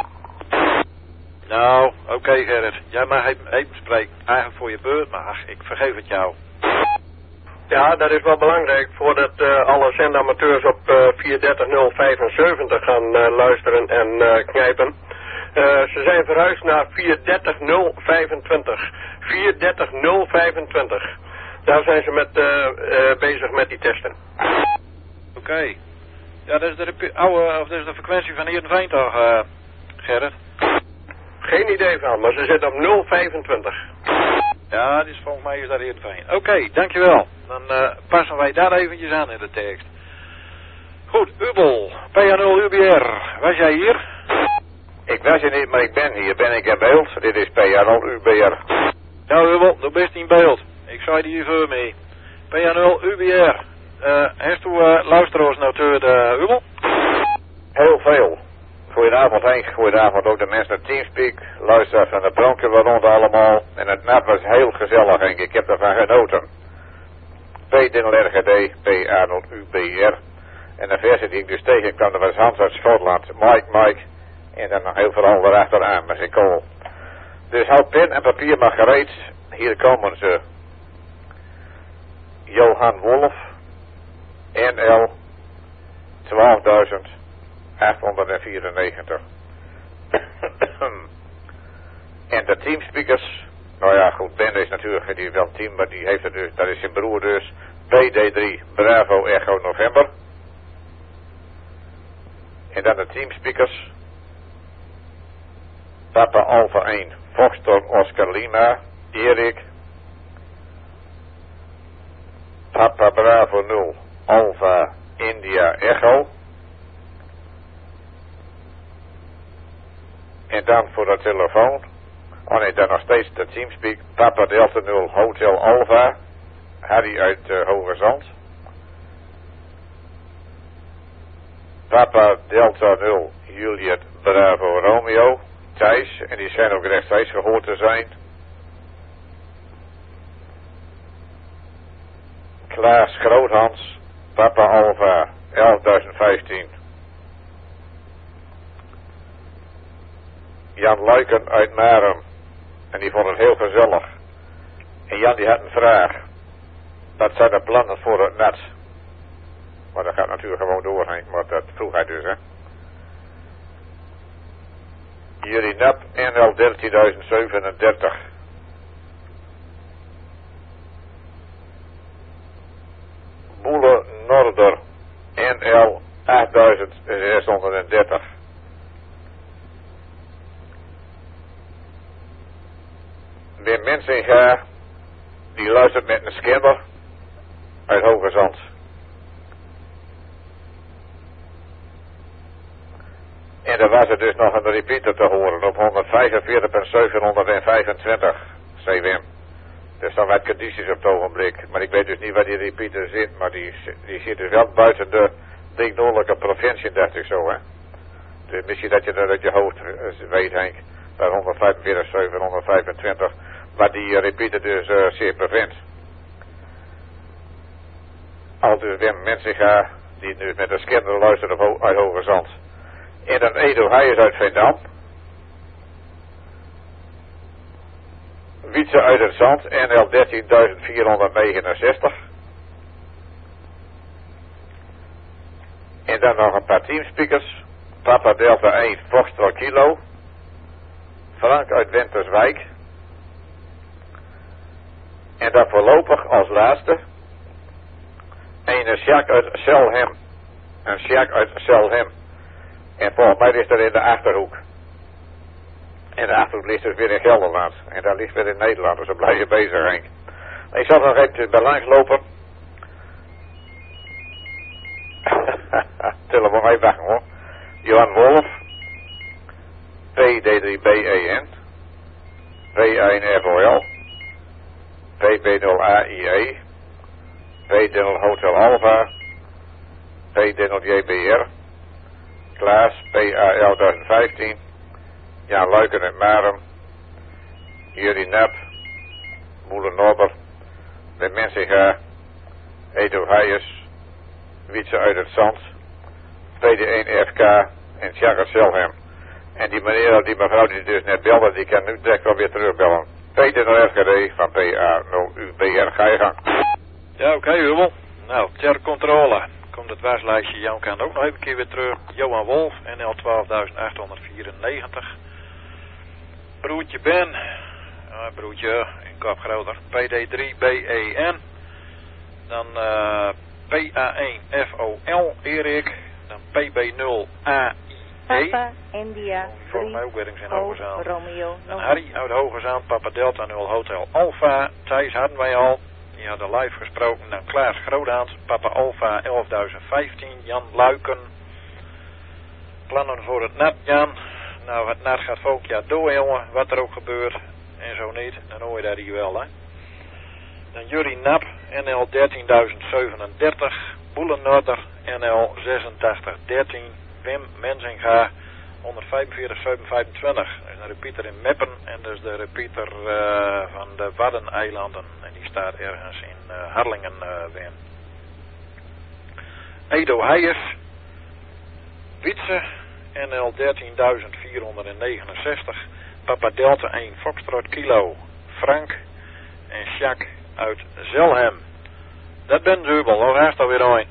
Nou, oké okay, Gerrit. Jij mag even, even spreken. Eigenlijk voor je beurt, maar ach, ik vergeef het jou. Ja, dat is wel belangrijk voordat uh, alle zendamateurs op uh, vier dertig nul vijfenzeventig gaan uh, luisteren en uh, knijpen. Uh, ze zijn verhuisd naar vier dertig nul vijfentwintig. vier dertig nul vijfentwintig. Daar zijn ze met, uh, uh, bezig met die testen. Oké. Okay. Ja, dat is de oude, of dat is de frequentie van Heerenveen toch, uh, Gerrit? Geen idee van, maar ze zitten op nul vijfentwintig. Ja, dus volgens mij is dat Heerenveen. Oké, okay, dankjewel. Dan uh, passen wij daar eventjes aan in de tekst. Goed, Ubel, P A nul U B R, was jij hier? Ik was hier niet, maar ik ben hier. Ben ik in beeld? Dit is P A nul U B R. Nou Ubel, du bent in beeld. Ik zei die hier voor mee. P A nul U B R. Uh, heeft u uh, luisteraars nou te uh, Ubel? Heel veel. Goedenavond Henk, goedenavond ook de mensen naar Teamspeak, luisteraars van de Bronken rond allemaal. En het nap was heel gezellig Henk, ik heb ervan genoten. P D nul R G D, P A nul U B R. En de versie die ik dus tegenkwam, dat was Hans uit Schotland, Mike Mike. En dan nog heel veel erachteraan met zijn kool. Dus houd pen en papier maar gereed, hier komen ze. Johan Wolf, N L twaalfduizend achthonderdvierennegentig. En de teamspeakers, nou ja goed, Ben is natuurlijk die wel team, maar die heeft het dus, dat is zijn broer dus, P D drie Bravo Echo November. En dan de teamspeakers, Papa Alpha één Foxtrot Oscar Lima, Erik, Papa Bravo nul Alpha India Echo. En dan voor de telefoon. Oh nee, dan nog steeds de Teamspeak. Papa Delta nul Hotel Alpha. Harry uit uh, Hoge Zand. Papa Delta nul Juliet Bravo Romeo. Thijs. En die zijn ook rechtstreeks gehoord te zijn. Klaas Groothans. Papa Alpha elfduizend vijftien. Jan Luiken uit Marum. En die vond het heel gezellig. En Jan die had een vraag. Wat zijn de plannen voor het nat? Maar dat gaat natuurlijk gewoon doorheen. Maar dat vroeg hij dus, hè. Jullie nap N L dertienduizend zevenendertig. Boele Noorder N L achtduizend zeshonderddertig. Wim Mensinga, die luistert met een scanner uit Hoge Zand. En er was er dus nog een repeater te horen op honderdvijfenveertig en zevenhonderdvijfentwintig C W M. Dus dan wat condities op het ogenblik. Maar ik weet dus niet waar die repeater zit, maar die, die zit dus wel buiten de noordelijke provincie, dacht ik zo, hè. Dus misschien dat je dat uit je hoofd weet, Henk, bij honderdvijfenveertig, zevenhonderdvijfentwintig, waar die repeater dus uh, zeer bevindt. Al dus Wim Mensinga, die nu met een scanner luistert op ho uit Hoge Zand. En dan Edo Heijers uit Veendam. Wietse uit het Zand, N L dertienduizend vierhonderdnegenenzestig. En dan nog een paar teamspeakers. Papa Delta één Foxtrot Kilo. Frank uit Winterswijk. En dan voorlopig als laatste. Een Sjaak uit Selhem. Een Sjaak uit Selhem. En volgens mij ligt er in de Achterhoek. En de Achterhoek ligt dus weer in Gelderland. En daar ligt weer in Nederland. Dus dan blijf je bezig, Henk. Ik zal nog even bij langs lopen. Telefoon even wachten hoor. Johan Wolf. P D drie B E N. P één F O L, P B nul A I E, P nul Hotel Alpha, P nul J B R, Klaas P A L duizend vijftien, Jan Luiken uit Marum, Jurie Nap, Moeder Norbert, de Mensinga, Edo Heijers, Wietse uit het Zand, P D één F K en Tjagger Selhem. En die meneer, die mevrouw die dus net belde, die kan nu direct wel weer terugbellen. Peter nul F G D van P A nul U B R. Ga je gang. Ja, oké, okay, Hummel. Nou, ter controle komt het waslijstje jouw kant ook nog even een keer weer terug. Johan Wolf, N L twaalf acht vier vierennegentig. Broertje Ben, uh, broertje in kop groter, P D drie B E N. Dan uh, P A één F O L, Erik. Dan P B nul A I E. Papa, India, Volgens mij ook Weddings in Hogezaan. Romeo. En Harry uit Hogezaan, Papa Delta nul Hotel Alpha. Thijs hadden wij al. Die hadden live gesproken. Dan Klaas Groodaans, Papa Alpha elfduizend vijftien. Jan Luiken. Plannen voor het nat, Jan. Nou, het nat gaat volgend jaar door, jongen. Wat er ook gebeurt. En zo niet. Dan hoor je dat hier wel, hè. Dan Jurie Nap, N L dertienduizend zevenendertig. Boelennoorder, N L zesentachtig dertien. Wim Menzinga, honderdvijfenveertig zevenhonderdvijfentwintig. Dat is een repeater in Meppen en dat is de repeater uh, van de Waddeneilanden. En die staat ergens in uh, Harlingen uh, weer. Edo Heijers, Wietse, N L dertienduizend vierhonderdnegenenzestig. Papa Delta één Foxtrot Kilo, Frank en Jacques uit Zelhem. Dat ben Zeubel, hoe gaat het alweer aan?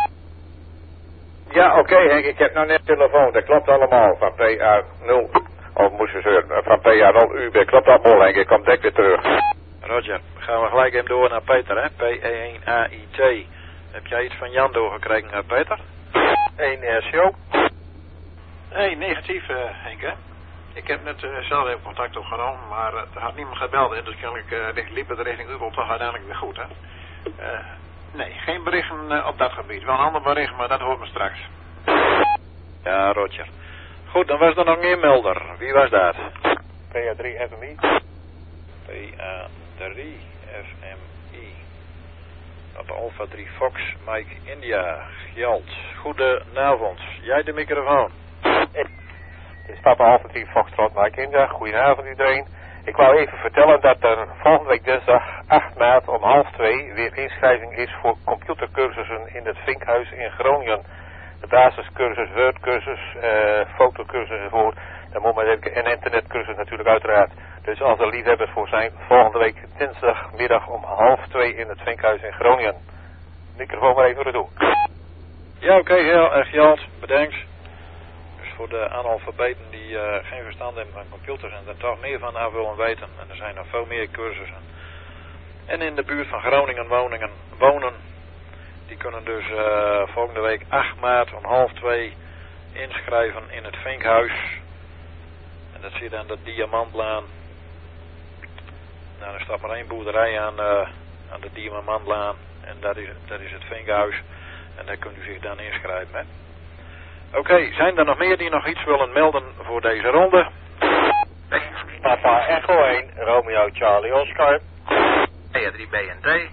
Ja, oké okay, Henk, ik heb nou net telefoon, dat klopt allemaal, van P A nul, of moest je zeggen, van P A nul U B, klopt allemaal Henk, ik kom direct weer terug. Roger, gaan we gelijk even door naar Peter, hè, P E één A I T. Heb jij iets van Jan doorgekregen, Peter? één R C O. Nee, negatief uh, Henk, hè. Ik heb net uh, zelf even contact opgenomen, maar uh, er had niemand gebeld, hè, dus kennelijk uh, liep het richting Ubel toch uiteindelijk weer goed, hè. Uh, Nee, geen berichten uh, op dat gebied. Wel een ander bericht, maar dat hoort me straks. Ja, Roger. Goed, dan was er nog een inmelder. Wie was dat? P A drie F M I. P A drie F M I. Papa Alpha drie Fox, Mike India, Gjalt. Goedenavond. Jij de microfoon. Dit is Papa Alpha drie Fox, Mike India. Goedenavond iedereen. Ik wou even vertellen dat er volgende week dinsdag acht maart om half twee weer inschrijving is voor computercursussen in het Vinkhuis in Groningen. De basiscursus, Wordcursus, uh, fotocursus enzovoort. Dan moet men even, en internetcursus natuurlijk uiteraard. Dus als er liefhebbers voor zijn, volgende week dinsdagmiddag om half twee in het Vinkhuis in Groningen. Microfoon maar even naartoe. Ja, oké, okay, heel erg Gjalt, bedankt. Voor de analfabeten die uh, geen verstand hebben van computers en er toch meer van af willen weten. En er zijn nog veel meer cursussen. En in de buurt van Groningen woningen, wonen. Die kunnen dus uh, volgende week acht maart om half twee inschrijven in het Vinkhuis. En dat zit aan de Diamantlaan. Nou, er staat maar één boerderij aan, uh, aan de Diamantlaan. En dat is, dat is het Vinkhuis. En daar kunt u zich dan inschrijven, hè. Oké, okay, zijn er nog meer die nog iets willen melden voor deze ronde? Papa Echo één, Romeo Charlie Oscar. P A drie B N T.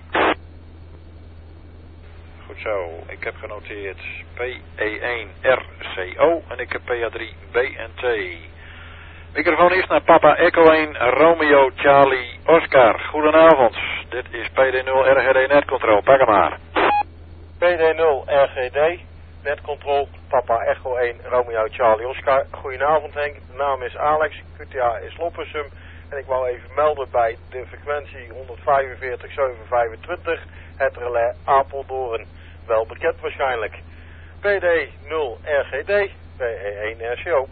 Goed zo, ik heb genoteerd P E één R C O en ik heb P A drie B N T. Microfoon is naar Papa Echo één, Romeo Charlie Oscar. Goedenavond, dit is P D nul R G D Netcontrol, pak hem maar. P D nul R G D. Netcontrol, Papa Echo één, Romeo Charlie Oscar. Goedenavond Henk, de naam is Alex, Q T A is Loppersum. En ik wou even melden bij de frequentie honderdvijfenveertig zevenhonderdvijfentwintig, het relais Apeldoorn. Wel bekend waarschijnlijk. P D nul R G D, P E één R C O.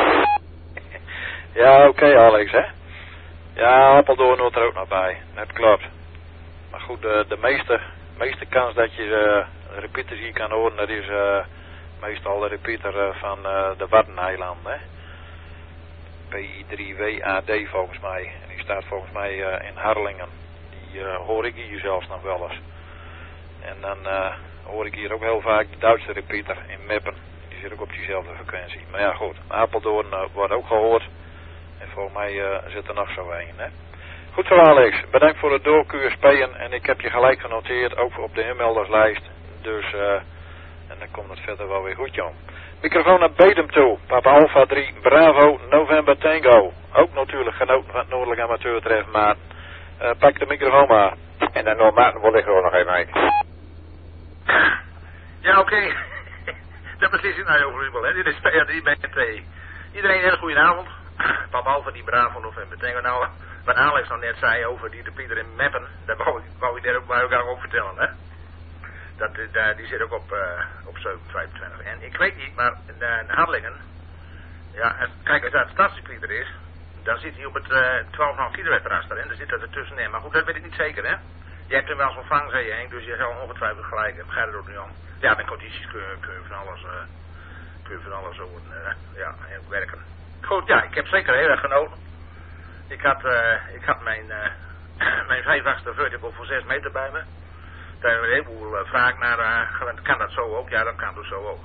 Ja, oké okay, Alex, hè. Ja, Apeldoorn hoort er ook nog bij, dat klopt. Maar goed, de, de meeste, meeste kans dat je uh, repeaters hier kan horen, dat is uh, meestal de repeater uh, van uh, de Waddeneilanden, hè. P I drie W A D volgens mij. En die staat volgens mij uh, in Harlingen. Die uh, hoor ik hier zelfs nog wel eens. En dan uh, hoor ik hier ook heel vaak de Duitse repeater in Meppen. Die zit ook op diezelfde frequentie. Maar ja goed, Apeldoorn uh, wordt ook gehoord. En volgens mij uh, zit er nog zo een, hè. Goed zo, Alex. Bedankt voor het door Q S P'en. En ik heb je gelijk genoteerd, ook op de inmelderslijst. Dus, uh, en dan komt het verder wel weer goed, Jan. Microfoon naar Bedum toe. Papa Alpha drie, Bravo, November Tango. Ook natuurlijk genoten van het Noordelijk Amateurtref, maar uh, pak de microfoon maar. En dan nog maat wil ik gewoon nog even uit. Ja, oké. Okay. Dat beslist ik nou over Rubel, hè. Dit is P A drie B N T. Iedereen een hele goede avond. Papa Alpha die Bravo November Tango. Nou, wat Alex nog net zei over die de Pieter in Meppen, dat wou ik, wou ik daar ook, wou ik daar ook vertellen, hè. Dat, uh, die zit ook op, uh, op zeven vijfentwintig. En ik weet niet, maar de, de Harlingen, ja, als, kijk, als dat het stadscircuit er is, dan zit hij op het uh, twaalf komma vijf kilometer raster en dan zit dat ertussenin. Maar goed, dat weet ik niet zeker, hè. Je hebt hem wel zo'n vang, zei je, Henk, dus je zal ongetwijfeld gelijk hebben. Ga je er ook niet om. Ja, met condities kun je, kun je van alles, uh, kun je van alles zo, uh, ja, werken. Goed, ja, ik heb zeker heel erg genoten. Ik had, uh, ik had mijn, uh, mijn vijfwachtste vertical voor zes meter bij me. Daar hebben we een heleboel uh, vraag naar, uh, kan dat zo ook? Ja, dat kan dus zo ook.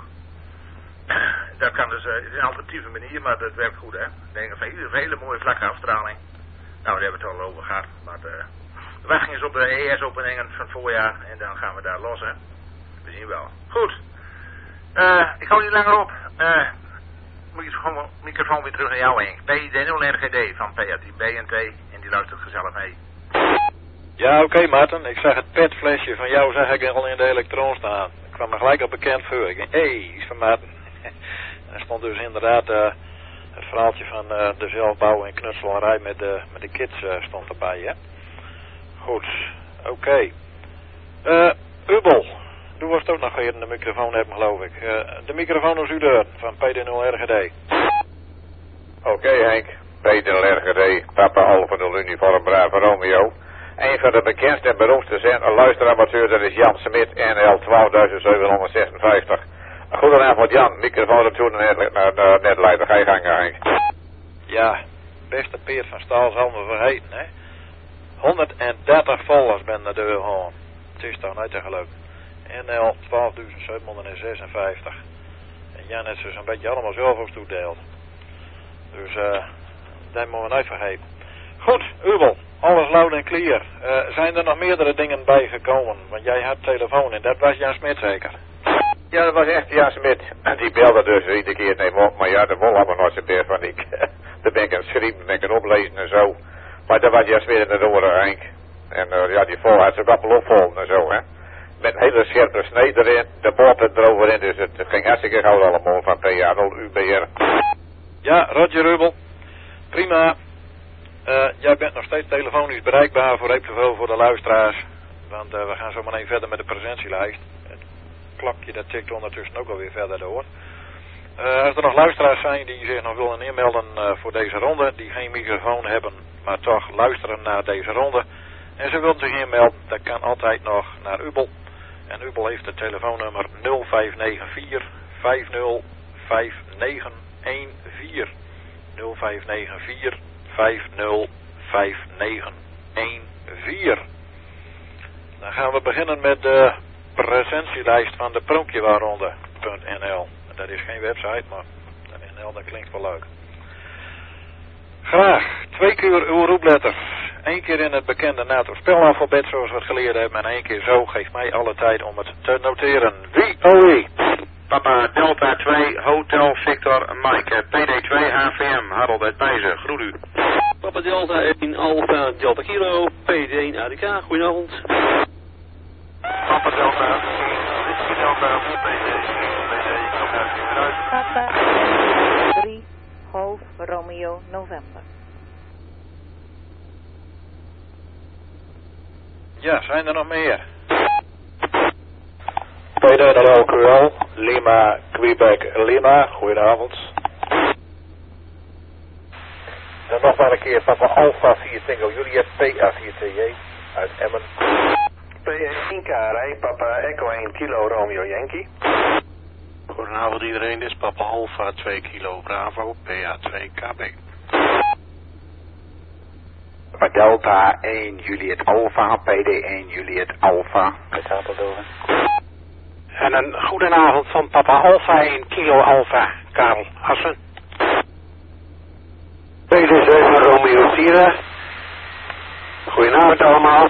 Dat kan dus, uh, het is een alternatieve manier, maar dat werkt goed, hè. Ik denk een hele, hele mooie vlakke afstraling. Nou, daar hebben we het al over gehad, maar de, de wachting is op de E S-openingen van het voorjaar en dan gaan we daar los, hè. We zien wel. Goed. Uh, ik hou niet langer op. Uh, moet je gewoon microfoon weer terug naar jou, Henk. B D nul R G D van P A drie B N T en die luistert gezellig mee. Ja, oké, okay, Martin. Ik zag het petflesje van jou zag ik al in de elektron staan. Ik kwam er gelijk op bekend voor. Ik denk, hé, hey, iets van Martin. Er stond dus inderdaad uh, het verhaaltje van uh, de zelfbouw en knutselarij met de, met de kids uh, stond erbij, hè. Goed, oké. Okay. Uh, Ubel, du was ook nog weer in de microfoon hebben, geloof ik. Uh, de microfoon is u deur van P D nul R G D. Oké, okay, Henk. P D nul R G D, Papa Alpha nul Uniform Bravo Romeo. Een van de bekendste en beroemdste zijn een luisteramateur, dat is Jan Smit, N L twaalf zeven zesenvijftig. Goedenavond Jan, microfoon naartoe naar de netleider, ga je gang Henk. Ja, beste Peer van Staal zal me vergeten, hè. honderddertig volgers ben de deur gewoon. Het is toch niet te geloven. N L twaalf zeven zesenvijftig. En Jan heeft ze zo'n beetje allemaal zelf op toedeeld. Dus eh, uh, dat moeten we niet vergeten. Goed, Ubel. Alles loud en clear. Uh, zijn er nog meerdere dingen bijgekomen? Want jij had telefoon en dat was Jan Smit zeker? Ja, dat was echt Jan Smit. En die belde dus iedere keer neem op. Maar ja, dat wil allemaal nooit zo'n beer van ik. Daar ben ik aan het schrijven, ben ik aan het oplezen en zo. Maar dat was Jan Smit in de oren, Henk. En uh, ja, die vol had ze appel opvolgen en zo, hè. Met een hele scherpe snee erin, de boord erover in. Dus het ging hartstikke gauw allemaal van P A nul U B R. Ja, Roger Rubel. Prima. Uh, jij bent nog steeds telefonisch bereikbaar voor evenveel voor de luisteraars. Want uh, we gaan zo meteen verder met de presentielijst. Het klapje dat tikt ondertussen ook alweer verder door. Uh, als er nog luisteraars zijn die zich nog willen inmelden uh, voor deze ronde, die geen microfoon hebben, maar toch luisteren naar deze ronde. En ze willen zich inmelden, dat kan altijd nog naar Ubel. En Ubel heeft het telefoonnummer nul vijf negen vier vijf nul vijf negen een vier. nul vijf negen vier vijf nul vijf negen een vier. Dan gaan we beginnen met de presentielijst van de pronkjewaarronde punt n l. Dat is geen website, maar N L, dat klinkt wel leuk. Graag twee keer uw roepletters. Eén keer in het bekende NATO-spelalfabet zoals we het geleerd hebben en één keer zo. Geeft mij alle tijd om het te noteren. Wie? O wie? Papa Delta twee, Hotel Victor Mike, P D twee H V M, Harold uit Pijzen, groet u. Papa Delta één, Alpha Delta Kilo, P D één A D K, goedenavond. Papa Delta, Delta, P D, P D, ik kom uit weer uit. Papa drie, Golf Romeo November. Ja, zijn er nog meer? P D nul L Q L, Lima, Quebec, Lima, goedenavond. Dan nog maar een keer Papa Alpha vier Tango Juliet, P A vier T J uit Emmen. P één K R, Papa Echo één Kilo Romeo Yankee. Goedenavond iedereen, dit is Papa Alpha twee Kilo Bravo, P A twee K B. Papa Delta één Juliet Alpha, P D één Juliet Alpha. Met Apeldoorn. En een goedenavond van Papa Alpha één Kilo Alpha, Karel Hassen. P D Kilo Sierra. Goedenavond allemaal.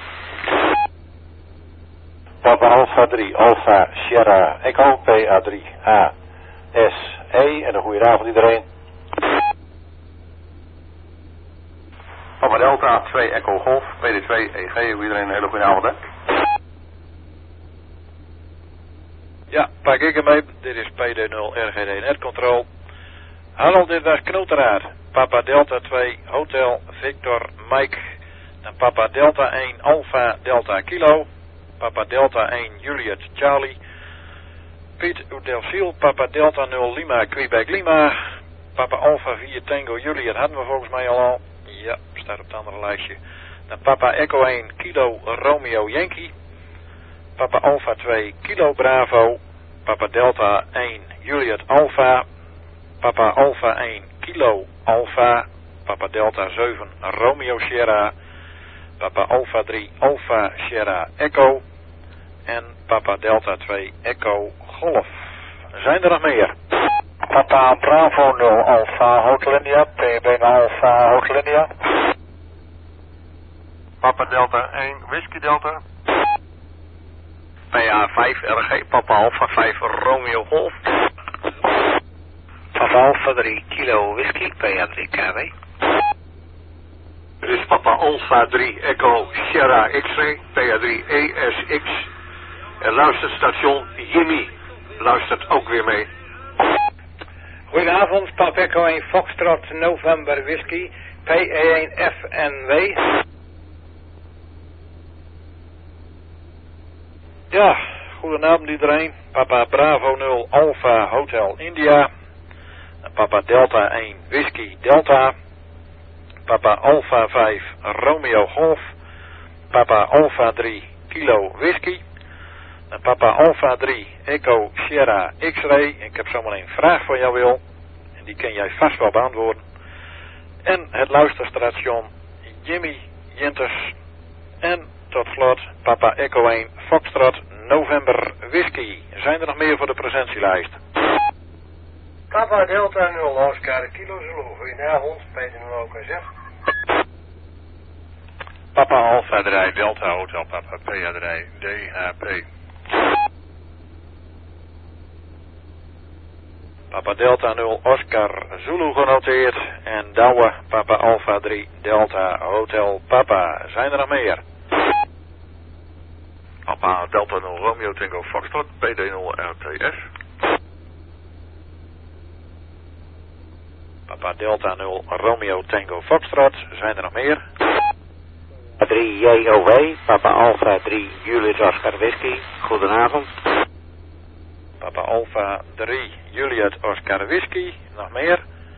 Papa Alpha drie, Alpha Sierra Echo, P A drie A S E. En een goedenavond iedereen. Papa Delta twee Echo Golf, P D twee E G. Iedereen een hele goede avond, hè? Ja, pak ik hem mee. Dit is P D nul R G D Netcontrol. Hallo, dit was Knoteraar. Papa Delta twee Hotel Victor Mike. En Papa Delta één Alpha Delta Kilo. Papa Delta één Juliet Charlie. Piet Udelfiel. Papa Delta nul Lima Quebec Lima. Papa Alpha vier Tango Juliet hadden we volgens mij al al. Ja, staat op het andere lijstje. Dan Papa Echo één Kilo Romeo Yankee. Papa Alpha twee Kilo Bravo. Papa Delta één Juliet Alpha. Papa Alpha één Kilo Alpha. Papa Delta zeven Romeo Sierra. Papa Alpha drie Alpha Sierra Echo. En Papa Delta twee Echo Golf. Zijn er nog meer? Papa Bravo nul Alpha Hotel India, P B nul Alpha Hotel India. Papa Delta één Whisky Delta. P A vijf R G, Papa Alpha vijf Romeo Golf. Papa Alpha drie Kilo Whisky, P A drie K W. Dit is Papa Alpha drie Echo Sierra X-ray, P A drie E S X. En luisterstation Jimmy luistert ook weer mee. Goedenavond, Papa Echo één Foxtrot November Whisky, P E één F N W. Ja, goedenavond iedereen. Papa Bravo nul Alpha Hotel India. Papa Delta één Whisky Delta. Papa Alpha vijf Romeo Golf. Papa Alpha drie Kilo Whisky. Papa Alpha drie Echo Sierra X-ray. Ik heb zomaar een vraag voor jou, Wil. En die kan jij vast wel beantwoorden. En het luisterstation Jimmy Jinters. En tot slot Papa Echo één Foxtrot November Whisky. Zijn er nog meer voor de presentielijst? Papa Delta nul Oscar Kilo Zulu. Goedenavond, Peter nul O K Z. Papa Alpha drie Delta Hotel Papa P A drie D H P. Papa Delta nul Oscar Zulu genoteerd. En Douwe Papa Alpha drie Delta Hotel Papa. Zijn er nog meer? Papa Delta nul Romeo Tango Foxtrot P D nul R T S. Papa Delta nul Romeo Tango Foxtrot. Zijn er nog meer? drie J O W, Papa Alpha drie Juliet Oscar Whisky. Goedenavond. Papa Alpha drie Juliet Oscar Whisky. Nog meer?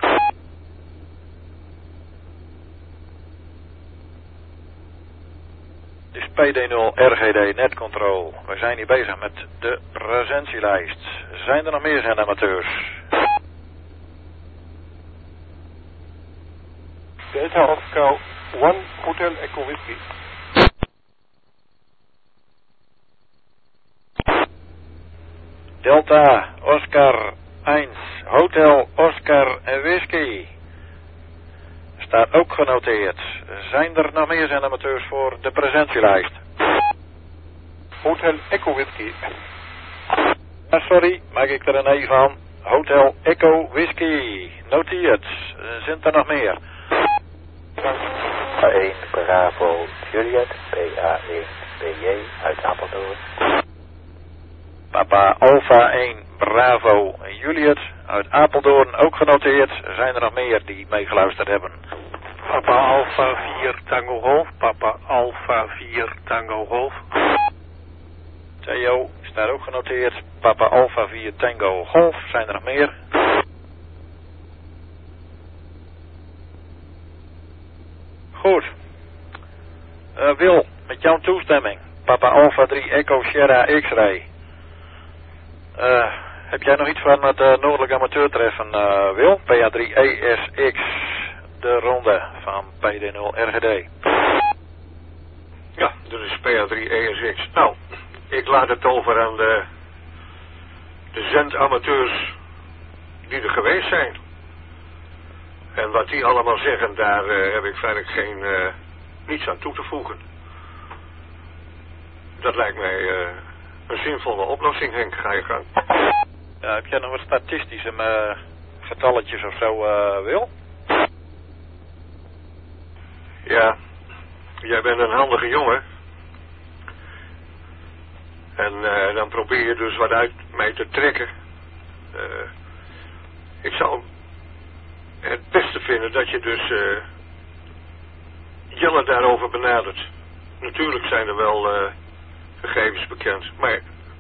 Dit is P D nul R G D Netcontrol. We zijn hier bezig met de presentielijst. Zijn er nog meer zijn amateurs? Delta Oscar één Hotel Echo Whisky. Delta Oscar één Hotel Oscar Whisky. Staat ook genoteerd. Zijn er nog meer zijn amateurs voor de presentielijst? Hotel Echo Whisky. Ah, sorry, maak ik er een E van. Hotel Echo Whisky. Noteerd. Zijn er nog meer? Papa één Bravo Juliet, P A één B J uit Apeldoorn. Papa Alpha één Bravo Juliet uit Apeldoorn, ook genoteerd. Zijn er nog meer die meegeluisterd hebben? Papa Alpha vier Tango Golf, Papa Alpha vier Tango Golf. Theo, staat ook genoteerd. Papa Alpha vier Tango Golf, zijn er nog meer? Goed. Uh, Wil, met jouw toestemming. Papa Alpha drie Echo Sierra X-ray. Uh, heb jij nog iets van het uh, Noordelijk Amateurtreffen, uh, Wil? P A drie E S X, de ronde van P D nul R G D. Ja, dat is P A drie E S X. Nou, ik laat het over aan de, de zendamateurs die er geweest zijn. En wat die allemaal zeggen, daar uh, heb ik feitelijk geen, uh, niets aan toe te voegen. Dat lijkt mij uh, een zinvolle oplossing, Henk. Ga je gang. Ja, heb jij nog wat statistische uh, getalletjes of zo, uh, Wil? Ja, jij bent een handige jongen. En uh, dan probeer je dus wat uit mij te trekken. Uh, ik zou het beste vinden dat je dus uh, Jelle daarover benadert. Natuurlijk zijn er wel uh, gegevens bekend, maar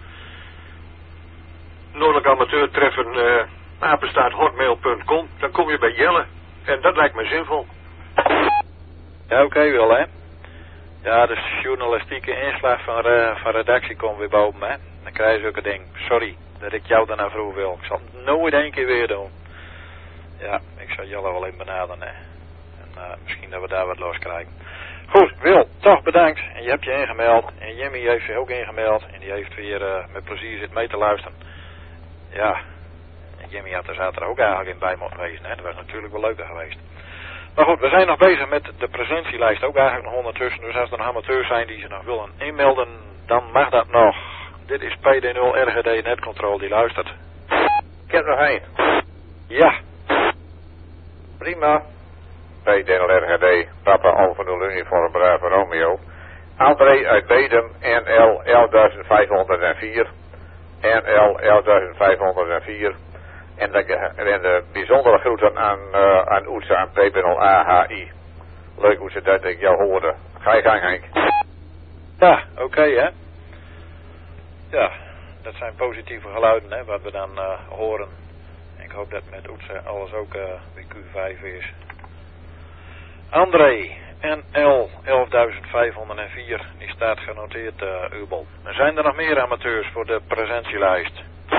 Noordelijk Amateur treffen uh, apenstaart hotmail punt com, dan kom je bij Jelle. En dat lijkt me zinvol. Ja, oké, okay, Wil, hè. Ja, dus de journalistieke inslag van, uh, van redactie komt weer boven, hè. Dan krijg je zulke dingen. Sorry dat ik jou daarna vroeg, Wil. Ik zal het nooit één keer weer doen. Ja, ik zal Jelle wel even benaderen, hè. En uh, misschien dat we daar wat los krijgen. Goed, Wil, toch bedankt. En je hebt je ingemeld. En Jimmy heeft zich ook ingemeld. En die heeft weer uh, met plezier zit mee te luisteren. Ja, en Jimmy had er zaterdag ook eigenlijk in bij moeten wezen, hè. Dat was natuurlijk wel leuker geweest. Maar goed, we zijn nog bezig met de presentielijst ook eigenlijk nog ondertussen. Dus als er nog amateurs zijn die zich nog willen inmelden, dan mag dat nog. Dit is P D nul R G D Netcontrol die luistert. Ik heb nog één. Ja. Prima. P D nul R G D, Papa Alpha nul Uniform Bravo Romeo. André uit Bedum, N L elf vijfhonderdvier. N L elf vijfhonderdvier. En de, en de bijzondere groeten aan, uh, aan Oetse, aan P B nul A H I. Leuk Oetse dat ik jou hoorde. Ga je gang, Henk. Ja, oké, okay, hè. Ja, dat zijn positieve geluiden, hè, wat we dan uh, horen. Ik hoop dat met Oetse alles ook uh, bij Q vijf is. André, N L elf vijfhonderdvier, die staat genoteerd, uh, Ubel. Zijn er nog meer amateurs voor de presentielijst?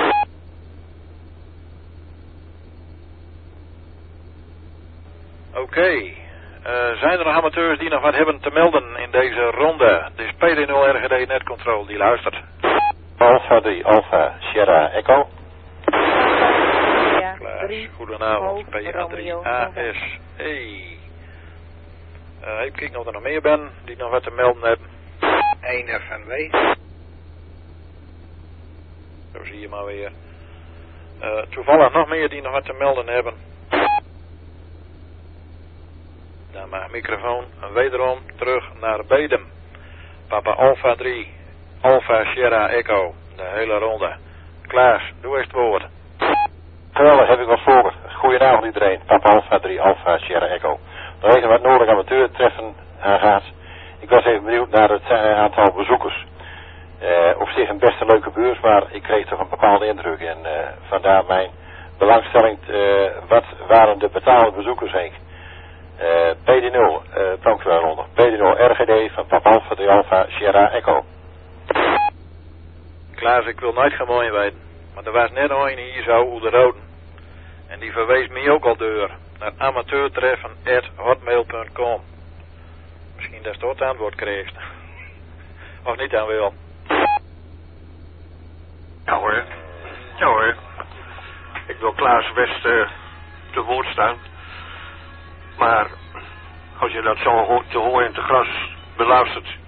Oké, okay. uh, zijn er nog amateurs die nog wat hebben te melden in deze ronde? Dit is P D nul R G D Netcontrol, die luistert. Alpha drie, Alpha Sierra Echo. Klaas, goedenavond, P A drie A S E. Uh, even kijken of er nog meer ben die nog wat te melden hebben. één F N W. Zo zie je maar weer. Uh, toevallig nog meer die nog wat te melden hebben. Dan mag microfoon wederom terug naar Bedum. Papa Alpha drie, Alpha Sierra Echo, de hele ronde. Klaas, doe eens het woord. Geweldig, heb ik wat voor. Goedenavond iedereen, Papa Alpha drie, Alpha Sierra Echo. Nog even wat Noordelijk Amateur treffen aangaat. Ik was even benieuwd naar het uh, aantal bezoekers. Uh, op zich een best een leuke beurs, maar ik kreeg toch een bepaalde indruk. En uh, vandaar mijn belangstelling, uh, wat waren de betaalde bezoekers, Henk? Uh, P D nul, uh, dank u wel onder. P D nul R G D van Papa Alpha drie Alpha Sierra Echo. Klaas, ik wil nooit gemoeid weten. Maar er was net een hier zo, hoe de Roden. En die verwees mij ook al deur. Naar amateurtreffen at hotmail punt com. Misschien dat je het antwoord kreeg. Of niet aan wil. Ja hoor. Ja hoor. Ik wil Klaas West uh, te woord staan. Maar als je dat zo ho te horen en te gras beluistert.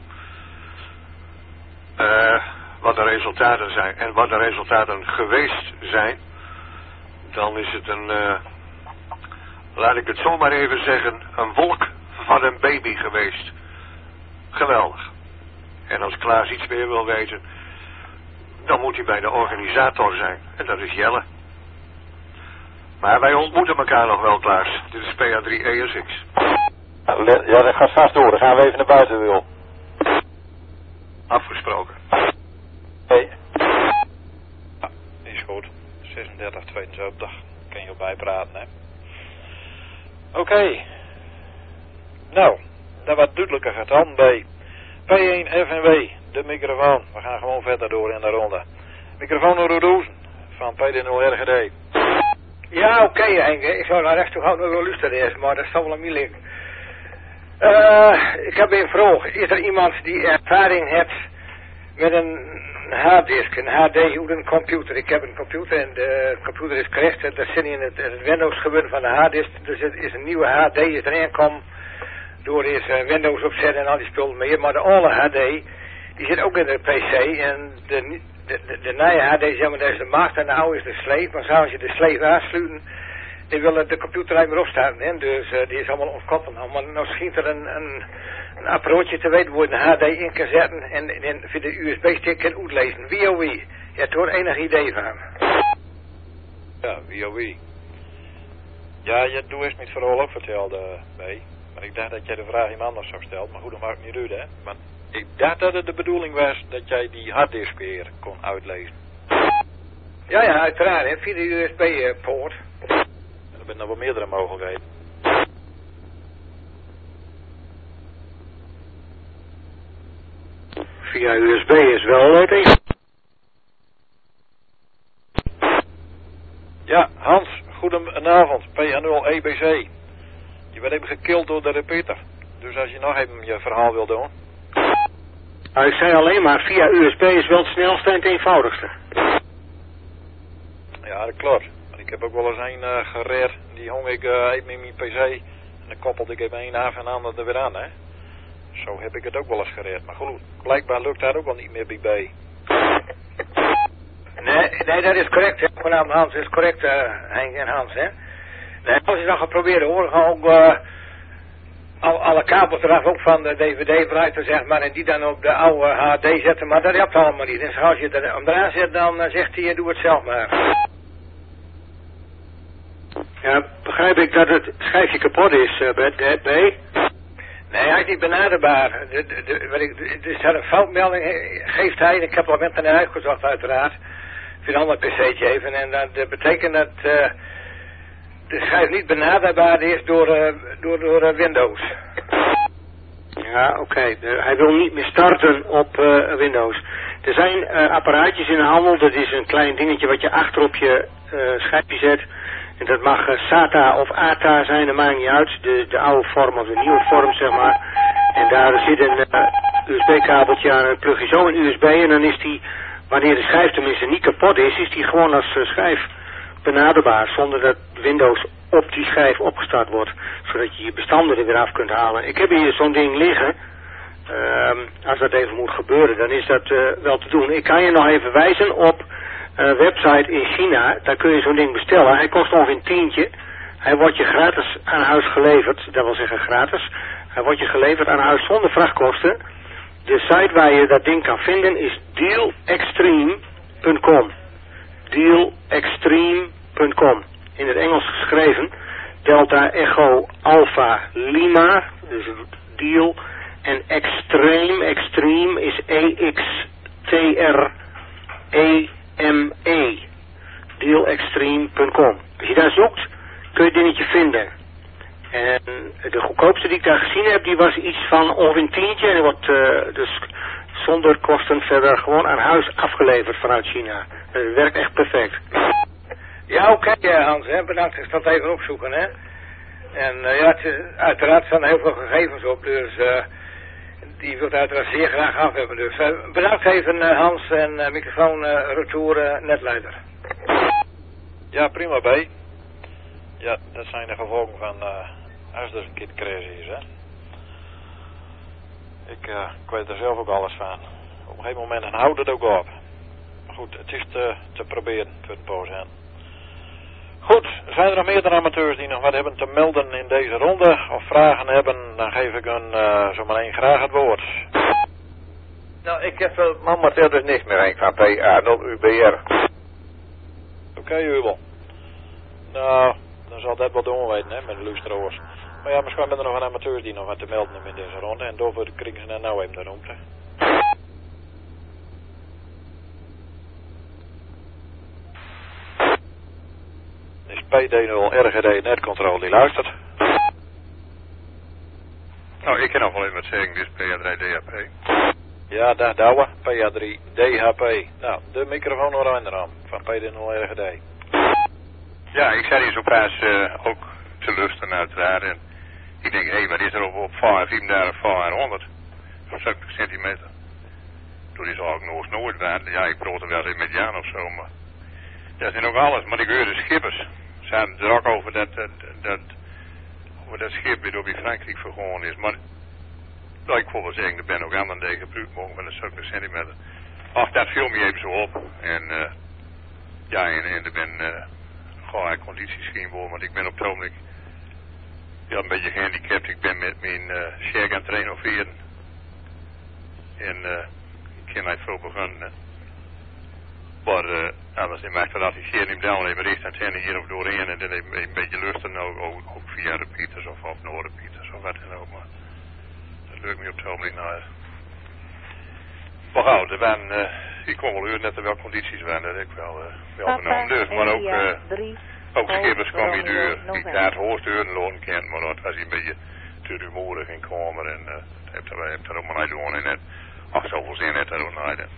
Uh, wat de resultaten zijn. En wat de resultaten geweest zijn. Dan is het een... Uh, laat ik het zomaar even zeggen, een wolk van een baby geweest. Geweldig. En als Klaas iets meer wil weten, dan moet hij bij de organisator zijn. En dat is Jelle. Maar wij ontmoeten elkaar nog wel, Klaas. Dit is P A drie E S X. Ja, dat gaat vast door. Dan gaan we even naar buiten, Wil. Afgesproken. Hey. Ja, is goed. zesendertig tweeënzeventig. Kan je op bijpraten, hè. Oké. Okay. Nou, dat wat duidelijker gaat dan bij P één F N W, de microfoon. We gaan gewoon verder door in de ronde. Microfoon door Rozen van P D nul R G D. Ja, oké, okay, Henk. Ik zou naar rechts toe gaan nog wel luisteren eerst, maar dat is toch wel een moeilijk. Uh, ik heb een vraag. Is er iemand die ervaring heeft met een een harddisk, een H D, hoe een computer. Ik heb een computer en de computer is correct. Dat zit in het, het Windows gebeuren van de harddisk. Dus het is een nieuwe H D, is erin komen door deze Windows opzetten en al die spullen meer. Maar de oude H D, die zit ook in de P C. En de, de, de, de nieuwe H D, zeg maar, dat is de macht en de oude is de sleep. Maar als je de sleep aansluiten, die wil de computer niet meer opstaan. Hè? Dus uh, die is allemaal ontkoppeld. Maar nou schiet er een, een, een apparaatje te weten waar je een H D in kan zetten en, en via de U S B-stick kan uitlezen. Wie of wie? Je hebt er enig idee van. Ja, wie of wie. Ja, je doet eens met vooral ook verteld, uh, mee. Maar ik dacht dat jij de vraag iemand anders zou stellen. Maar goed, dat maakt niet uit, hè. Maar ik dacht dat het de bedoeling was dat jij die harddisk weer kon uitlezen. Ja, ja, uiteraard, hè. Via de U S B-poort. Er zijn nog wel meerdere mogelijkheden. Via U S B is wel het een. Ja, Hans, goedenavond. P H nul E B C. Je werd even gekild door de repeater. Dus als je nog even je verhaal wil doen. Nou, ik zei alleen maar, via U S B is wel het snelste en het eenvoudigste. Ja, dat klopt. Maar ik heb ook wel eens een uh, gereerd. Die hong ik uh, even in mijn P C. En dan koppelde ik even een af en ander er weer aan, hè. Zo heb ik het ook wel eens gereerd. Maar goed, blijkbaar lukt dat ook wel niet meer bij B. Nee, nee, dat is correct, hè. Vanavond Hans is correct, uh, Henk en Hans, hè. Nee, als je dan gaat proberen, hoor, gaan ook uh, al, alle kabels eraf, ook van de D V D-writer, zeg maar, en die dan op de oude H D zetten, maar dat helpt allemaal niet. En als je er om eraan zet, dan uh, zegt hij, doe het zelf maar. Ja, begrijp ik dat het schijfje kapot is, uh, B? Nee, hij is niet benaderbaar. De, de, de, wat ik, er is een foutmelding, geeft hij, ik heb al met hem uitgezocht uiteraard, voor een ander pc'tje even, en dat, dat betekent dat uh, de schijf niet benaderbaar is door, uh, door, door uh, Windows. Ja, oké. Okay. Hij wil niet meer starten op uh, Windows. Er zijn uh, apparaatjes in de handel, dat is een klein dingetje wat je achter op je uh, schijfje zet. En dat mag uh, SATA of A T A zijn, dat maakt niet uit. De, de oude vorm of de nieuwe vorm, zeg maar. En daar zit een uh, U S B-kabeltje aan, een plug je zo een U S B en dan is die, wanneer de schijf tenminste niet kapot is, is die gewoon als uh, schijf benaderbaar, zonder dat Windows op die schijf opgestart wordt, zodat je je bestanden er weer af kunt halen. Ik heb hier zo'n ding liggen. Uh, als dat even moet gebeuren, dan is dat uh, wel te doen. Ik kan je nog even wijzen op een website in China. Daar kun je zo'n ding bestellen. Hij kost ongeveer een tientje. Hij wordt je gratis aan huis geleverd. Dat wil zeggen gratis. Hij wordt je geleverd aan huis zonder vrachtkosten. De site waar je dat ding kan vinden is deal extreme punt com. deal extreme punt com. In het Engels geschreven. Delta Echo Alpha Lima. Dus deal. En extreme, extreme is E X T R E M E. deal extreme punt com. Als je daar zoekt, kun je het dingetje vinden. En de goedkoopste die ik daar gezien heb, die was iets van ongeveer een tientje. En die wordt uh, dus zonder kosten verder gewoon aan huis afgeleverd vanuit China. Het werkt echt perfect. Ja, oké okay, Hans, hè. Bedankt. Ik zal het even opzoeken, hè. En uh, ja, het, uiteraard staan heel veel gegevens op, dus uh, die wil het uiteraard zeer graag af hebben. Dus uh, bedankt even uh, Hans en uh, microfoon uh, retour uh, netleider. Ja, prima B. Ja, dat zijn de gevolgen van uh, als er een keer crash is, hè. Ik, uh, ik weet er zelf ook alles van. Op een gegeven moment houdt het ook op. Maar goed, het is te, te proberen voor het poos aan. Goed, zijn er nog meerdere amateurs die nog wat hebben te melden in deze ronde of vragen hebben, dan geef ik hun uh, zometeen graag het woord. Nou, ik heb uh, momenteel dus niks meer, Henk, van P A nul U B R. Oké, okay, Hubel. Nou, dan zal dat wel doen weten, hè, met de luisteraars. Maar ja, misschien zijn er nog een amateurs die nog wat te melden hebben in deze ronde en daarvoor krijgen ze dan nou even de ruimte. Is P D nul R G D netcontrole die luistert. Nou, ik kan nog wel even wat zeggen, dit is P A drie D H P. Ja, daar douwen, P A drie D H P. Nou, de microfoon nog aan de ram van P D nul R G D. Ja, ik zat hier zo pas uh, ook te lusten uiteraard en ik denk, hé, hey, wat is er op, op vijf, vierentachtig, vijfhonderd? Zo'n zestig centimeter. toen is ook nog nooit waar. Ja, ik praat er wel eens met Jan of zo, maar dat is nog alles. Maar ik hoor de schippers. Ze hadden het er ook over dat, dat, dat, over dat schip weer door bij Frankrijk vergaan is. Maar nou, ik wil wel zeggen, er ben ook anderen die gebruikt mogen van een zulke centimeter. Ach, dat viel me even zo op. En uh, ja, en, en er ben uh, gewoon condities geen voor, want ik ben op het ogenblik ja, een beetje gehandicapt. Ik ben met mijn uh, shag aan het renoveren. En uh, ik kan niet veel beginnen. Maar uh, anders in mijn relativeren hem dan even recht antenne hier of doorheen en dan even een beetje lusten ook, ook, ook via de Pieters of op Noorden Pieters of wat dan ook. Maar dat lukt me op het ogenblik nou. Maar gauw, er waren, uh, ik kon wel uren net er wel condities waren, dat heb ik wel, uh, wel genomen. Dus, maar ook, uh, ook schippers kwam hier deur, die daar het hoogste uren lopen kent, maar dat was een beetje te rumoerig in kamer en uh, heb er, heb er ook maar niet doen en net, ach zoveel zin net er ook niet.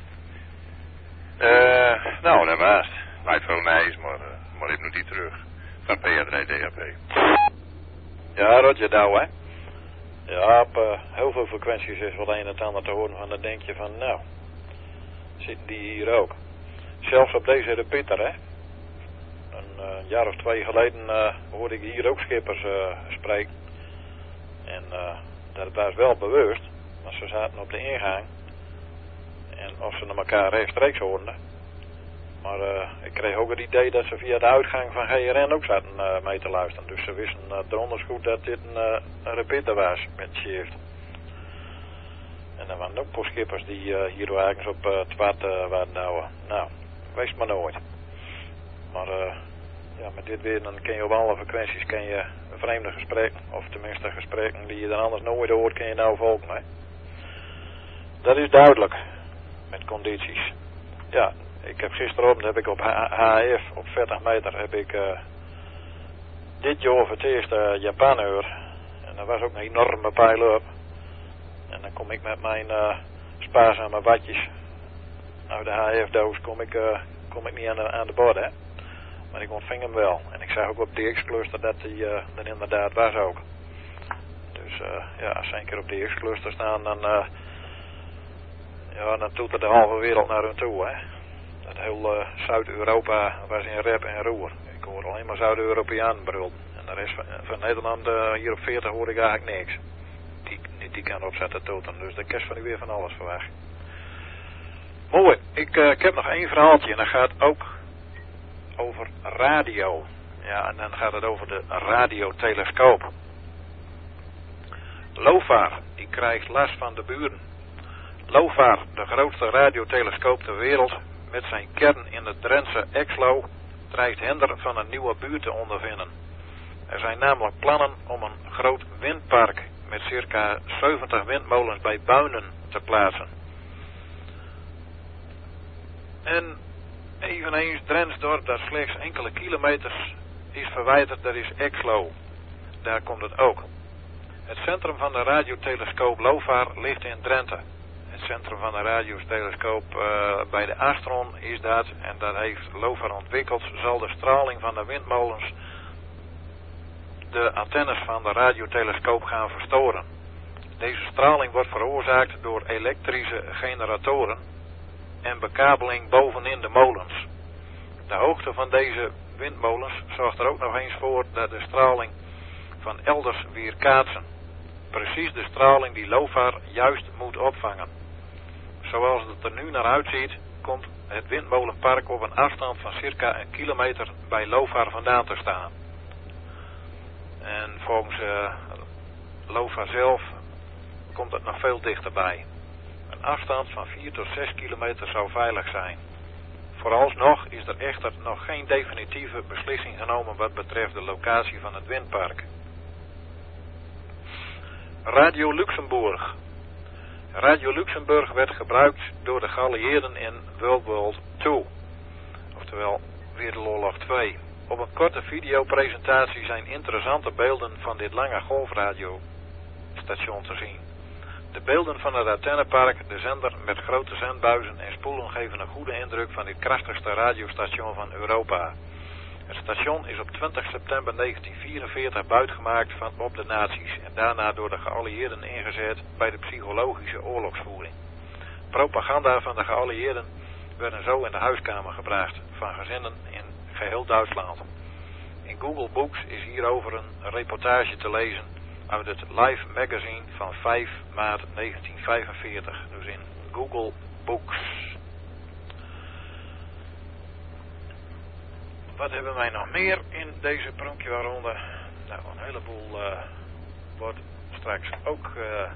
Uh, nou, dat was het. Lijkt veel nice, maar, uh, maar ik nog niet terug. Van P R drie D H P. Ja, Roger Douw, hè. Ja, op uh, heel veel frequenties is wel een en het ander te horen van dan denk je van, nou, zitten die hier ook. Zelfs op deze repeater, hè. Een uh, jaar of twee geleden uh, hoorde ik hier ook schippers uh, spreken. En uh, dat was wel bewust, want ze zaten op de ingang. En of ze naar elkaar rechtstreeks hoorden. Maar uh, ik kreeg ook het idee dat ze via de uitgang van G R N ook zaten uh, mee te luisteren. Dus ze wisten uh, donders goed dat dit een, uh, een repeater was met shift. En er waren ook postskippers die uh, hier wagens op uh, het pad uh, waren houden. Nou, wees maar nooit. Maar uh, ja, met dit weer dan kun je op alle frequenties kun je een vreemde gesprek, of tenminste gesprekken die je dan anders nooit hoort, kun je nou volgen. Hè? Dat is duidelijk. Met condities. Ja, ik heb gisteravond heb ik op H F op veertig meter heb ik uh, dit jaar voor het eerst uh, Japanuur. En dat was ook een enorme pijl op. En dan kom ik met mijn uh, spaarzame watjes uit de H F-doos kom ik, uh, kom ik niet aan de, aan de bord, hè. Maar ik ontving hem wel. En ik zag ook op de X-cluster dat hij uh, er inderdaad was ook. Dus uh, ja, als ze een keer op de X-cluster staan, dan... Uh, Ja, dan doet er de halve wereld naar hun toe, hè. Dat heel uh, Zuid-Europa was in rep en roer. Ik hoor alleen maar Zuid-Europeanen brullen. En de rest van, van Nederland, uh, hier op veertig hoor ik eigenlijk niks. Die, die, die kan opzetten toten, dus de kerst van die weer van alles verwacht. Mooi, ik, uh, ik heb nog één verhaaltje en dat gaat ook over radio. Ja, en dan gaat het over de radiotelescoop. LOFAR, die krijgt last van de buren. LOFAR, de grootste radiotelescoop ter wereld, met zijn kern in het Drentse Exlo, dreigt hinder van een nieuwe buurt te ondervinden. Er zijn namelijk plannen om een groot windpark met circa zeventig windmolens bij Buinen te plaatsen. En eveneens Drentsdorp, dat slechts enkele kilometers is verwijderd, dat is Exlo. Daar komt het ook. Het centrum van de radiotelescoop LOFAR ligt in Drenthe. Het centrum van de radiotelescoop uh, bij de Astron is dat, en dat heeft LOFAR ontwikkeld, zal de straling van de windmolens de antennes van de radiotelescoop gaan verstoren. Deze straling wordt veroorzaakt door elektrische generatoren en bekabeling bovenin de molens. De hoogte van deze windmolens zorgt er ook nog eens voor dat de straling van elders weer kaatsen. Precies de straling die LOFAR juist moet opvangen. Zoals het er nu naar uitziet, komt het windmolenpark op een afstand van circa een kilometer bij LOFAR vandaan te staan. En volgens uh, LOFAR zelf komt het nog veel dichterbij. Een afstand van vier tot zes kilometer zou veilig zijn. Vooralsnog is er echter nog geen definitieve beslissing genomen wat betreft de locatie van het windpark. Radio Luxemburg. Radio Luxemburg werd gebruikt door de geallieerden in World War twee, oftewel Wereldoorlog twee. Op een korte videopresentatie zijn interessante beelden van dit lange golfradiostation te zien. De beelden van het antennepark, de zender met grote zendbuizen en spoelen geven een goede indruk van dit krachtigste radiostation van Europa. Het station is op twintig september negentien vierenveertig buitgemaakt van op de nazi's en daarna door de geallieerden ingezet bij de psychologische oorlogsvoering. propaganda van de geallieerden werden zo in de huiskamer gebracht van gezinnen in geheel Duitsland. In Google Books is hierover een reportage te lezen uit het Life Magazine van vijf maart negentien vijfenveertig, dus in Google Books. Wat hebben wij nog meer in deze pronkjewaronde? Nou, een heleboel uh, wordt straks ook, uh,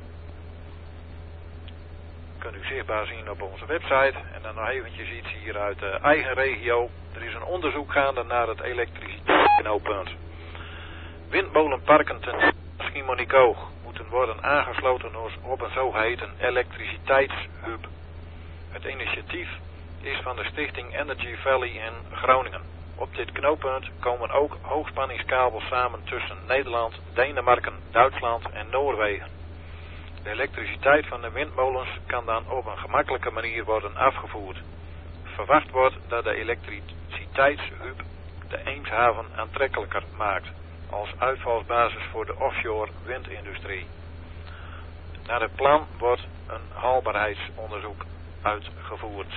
kunt u zichtbaar zien op onze website. En dan nog eventjes iets hier uit de eigen regio. Er is een onderzoek gaande naar het elektriciteitsknooppunt. Windmolenparken ten Schiermonnikoog moeten worden aangesloten op een zogeheten elektriciteitshub. Het initiatief is van de stichting Energy Valley in Groningen. Op dit knooppunt komen ook hoogspanningskabels samen tussen Nederland, Denemarken, Duitsland en Noorwegen. De elektriciteit van de windmolens kan dan op een gemakkelijke manier worden afgevoerd. Verwacht wordt dat de elektriciteitshub de Eemshaven aantrekkelijker maakt als uitvalsbasis voor de offshore windindustrie. Naar het plan wordt een haalbaarheidsonderzoek uitgevoerd.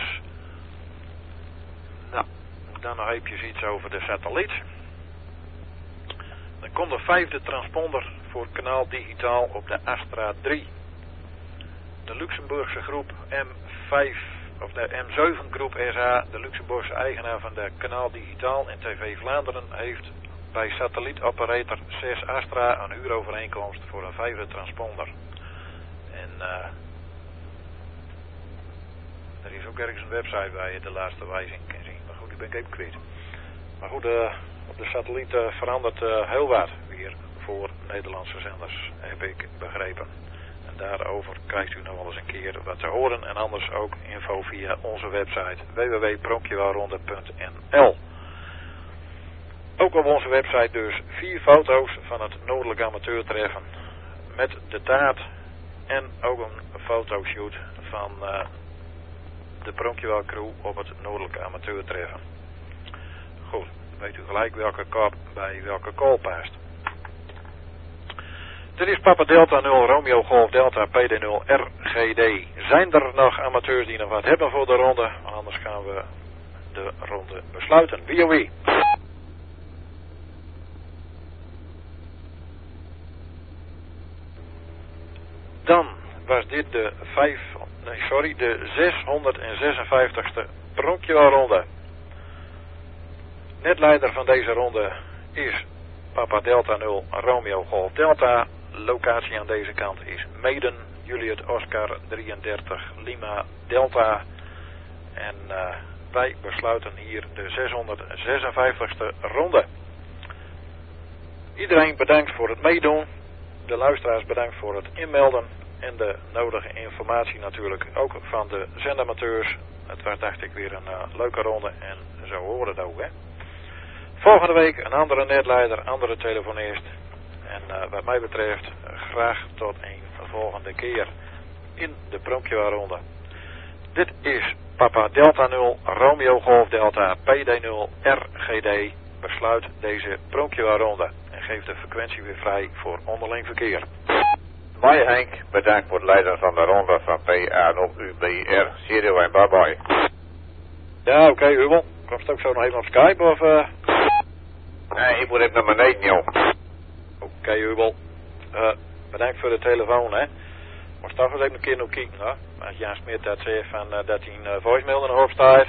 Nou, dan nog eventjes iets over de satelliet. Er komt een vijfde transponder voor kanaal digitaal op de Astra drie. De Luxemburgse groep M vijf, of de M zeven groep S A, de Luxemburgse eigenaar van de kanaal digitaal en T V Vlaanderen, heeft bij satellietoperator zes Astra een huurovereenkomst voor een vijfde transponder. En uh, er is ook ergens een website waar je de laatste wijzing kan zien. Maar goed, die ben ik even kwijt. Maar goed, uh, op de satelliet uh, verandert uh, heel wat weer voor Nederlandse zenders, heb ik begrepen. En daarover krijgt u nog wel eens een keer wat te horen. En anders ook info via onze website w w w punt pronkjewaronde punt n l. Ook op onze website dus vier foto's van het Noordelijk Amateurtreffen met de taart en ook een fotoshoot van uh, de Pronkjewel crew op het Noordelijke Amateurtreffen. Goed, weet u gelijk welke kop bij welke kool past. Dit is Papa Delta nul Romeo Golf Delta P D nul R G D. Zijn er nog amateurs die nog wat hebben voor de ronde? Anders gaan we de ronde besluiten. Wie of wie? Dan was dit de vijf, nee sorry, de zeshonderdzesenvijftigste Pronkjewelronde. Netleider van deze ronde is Papa Delta nul Romeo Golf Delta. Locatie aan deze kant is Meeden, Juliet Oscar drieëndertig Lima Delta. En uh, wij besluiten hier de zeshonderdzesenvijftigste ronde. Iedereen bedankt voor het meedoen. De luisteraars bedankt voor het inmelden. En de nodige informatie natuurlijk ook van de zendamateurs. Het was dacht ik weer een uh, leuke ronde en zo hoort het ook, hè. Volgende week een andere netleider, andere telefonist. En uh, wat mij betreft uh, graag tot een volgende keer in de Pronkjewelronde. Dit is Papa Delta nul Romeo Golf Delta P D nul R G D. Besluit deze Pronkjewelronde en geeft de frequentie weer vrij voor onderling verkeer. Mooi Henk, bedankt voor het leiden van de ronde van P A nul U B R. Zero en bye bye. Ja, oké, okay, Hubel. Komt het ook zo nog even op Skype of... Uh... Nee, ik moet even naar beneden, joh. Oké, okay, Hubel. Uh, bedankt voor de telefoon, hè. Moest toch eens even een keer nog kijken, hoor. Als Jan Smit dat zegt van, uh, dat hij een uh, voicemail er nog op staat.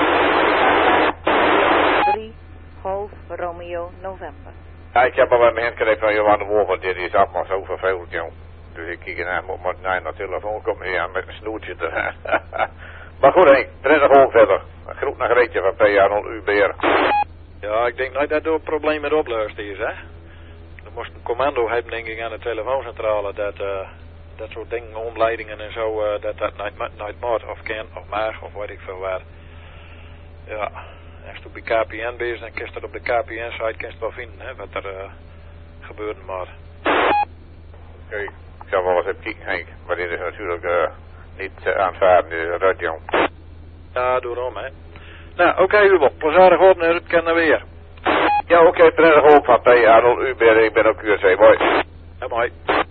drie, Golf, Romeo, November. Ja, ik heb al bij mijn hand gekregen van Johan de Wolf, want dit is allemaal zo vervelend, joh. Dus ik kijk naar hem, maar naar de telefoon komt hier met een snoertje te. Maar goed, Henk, prettig gewoon verder. Een groet naar Greetje van P A nul U B R. Ja, ik denk nooit dat er een probleem met opluisteren is, hè. Er moest een commando hebben, denk ik, aan de telefooncentrale, dat, uh, dat soort dingen, omleidingen en zo, uh, dat dat nooit, nooit moet, of kan, of mag, of weet ik veel waar. Ja, als je op de K P N bent, dan kun je dat op de K P N-site kun je het wel vinden, hè, wat er uh, gebeuren moet. Oké, okay. Ik zal wel eens even kijken, Henk, maar dit is natuurlijk uh, niet uh, aanvaarden, dit is radio. Ja, doe erom, hè. Nou, oké, okay, Hubel, plezierig op, nu het kan er weer. Ja, oké, okay, prettig op van P A nul U B R, ik ben ook Q C, mooi. Ja, mooi.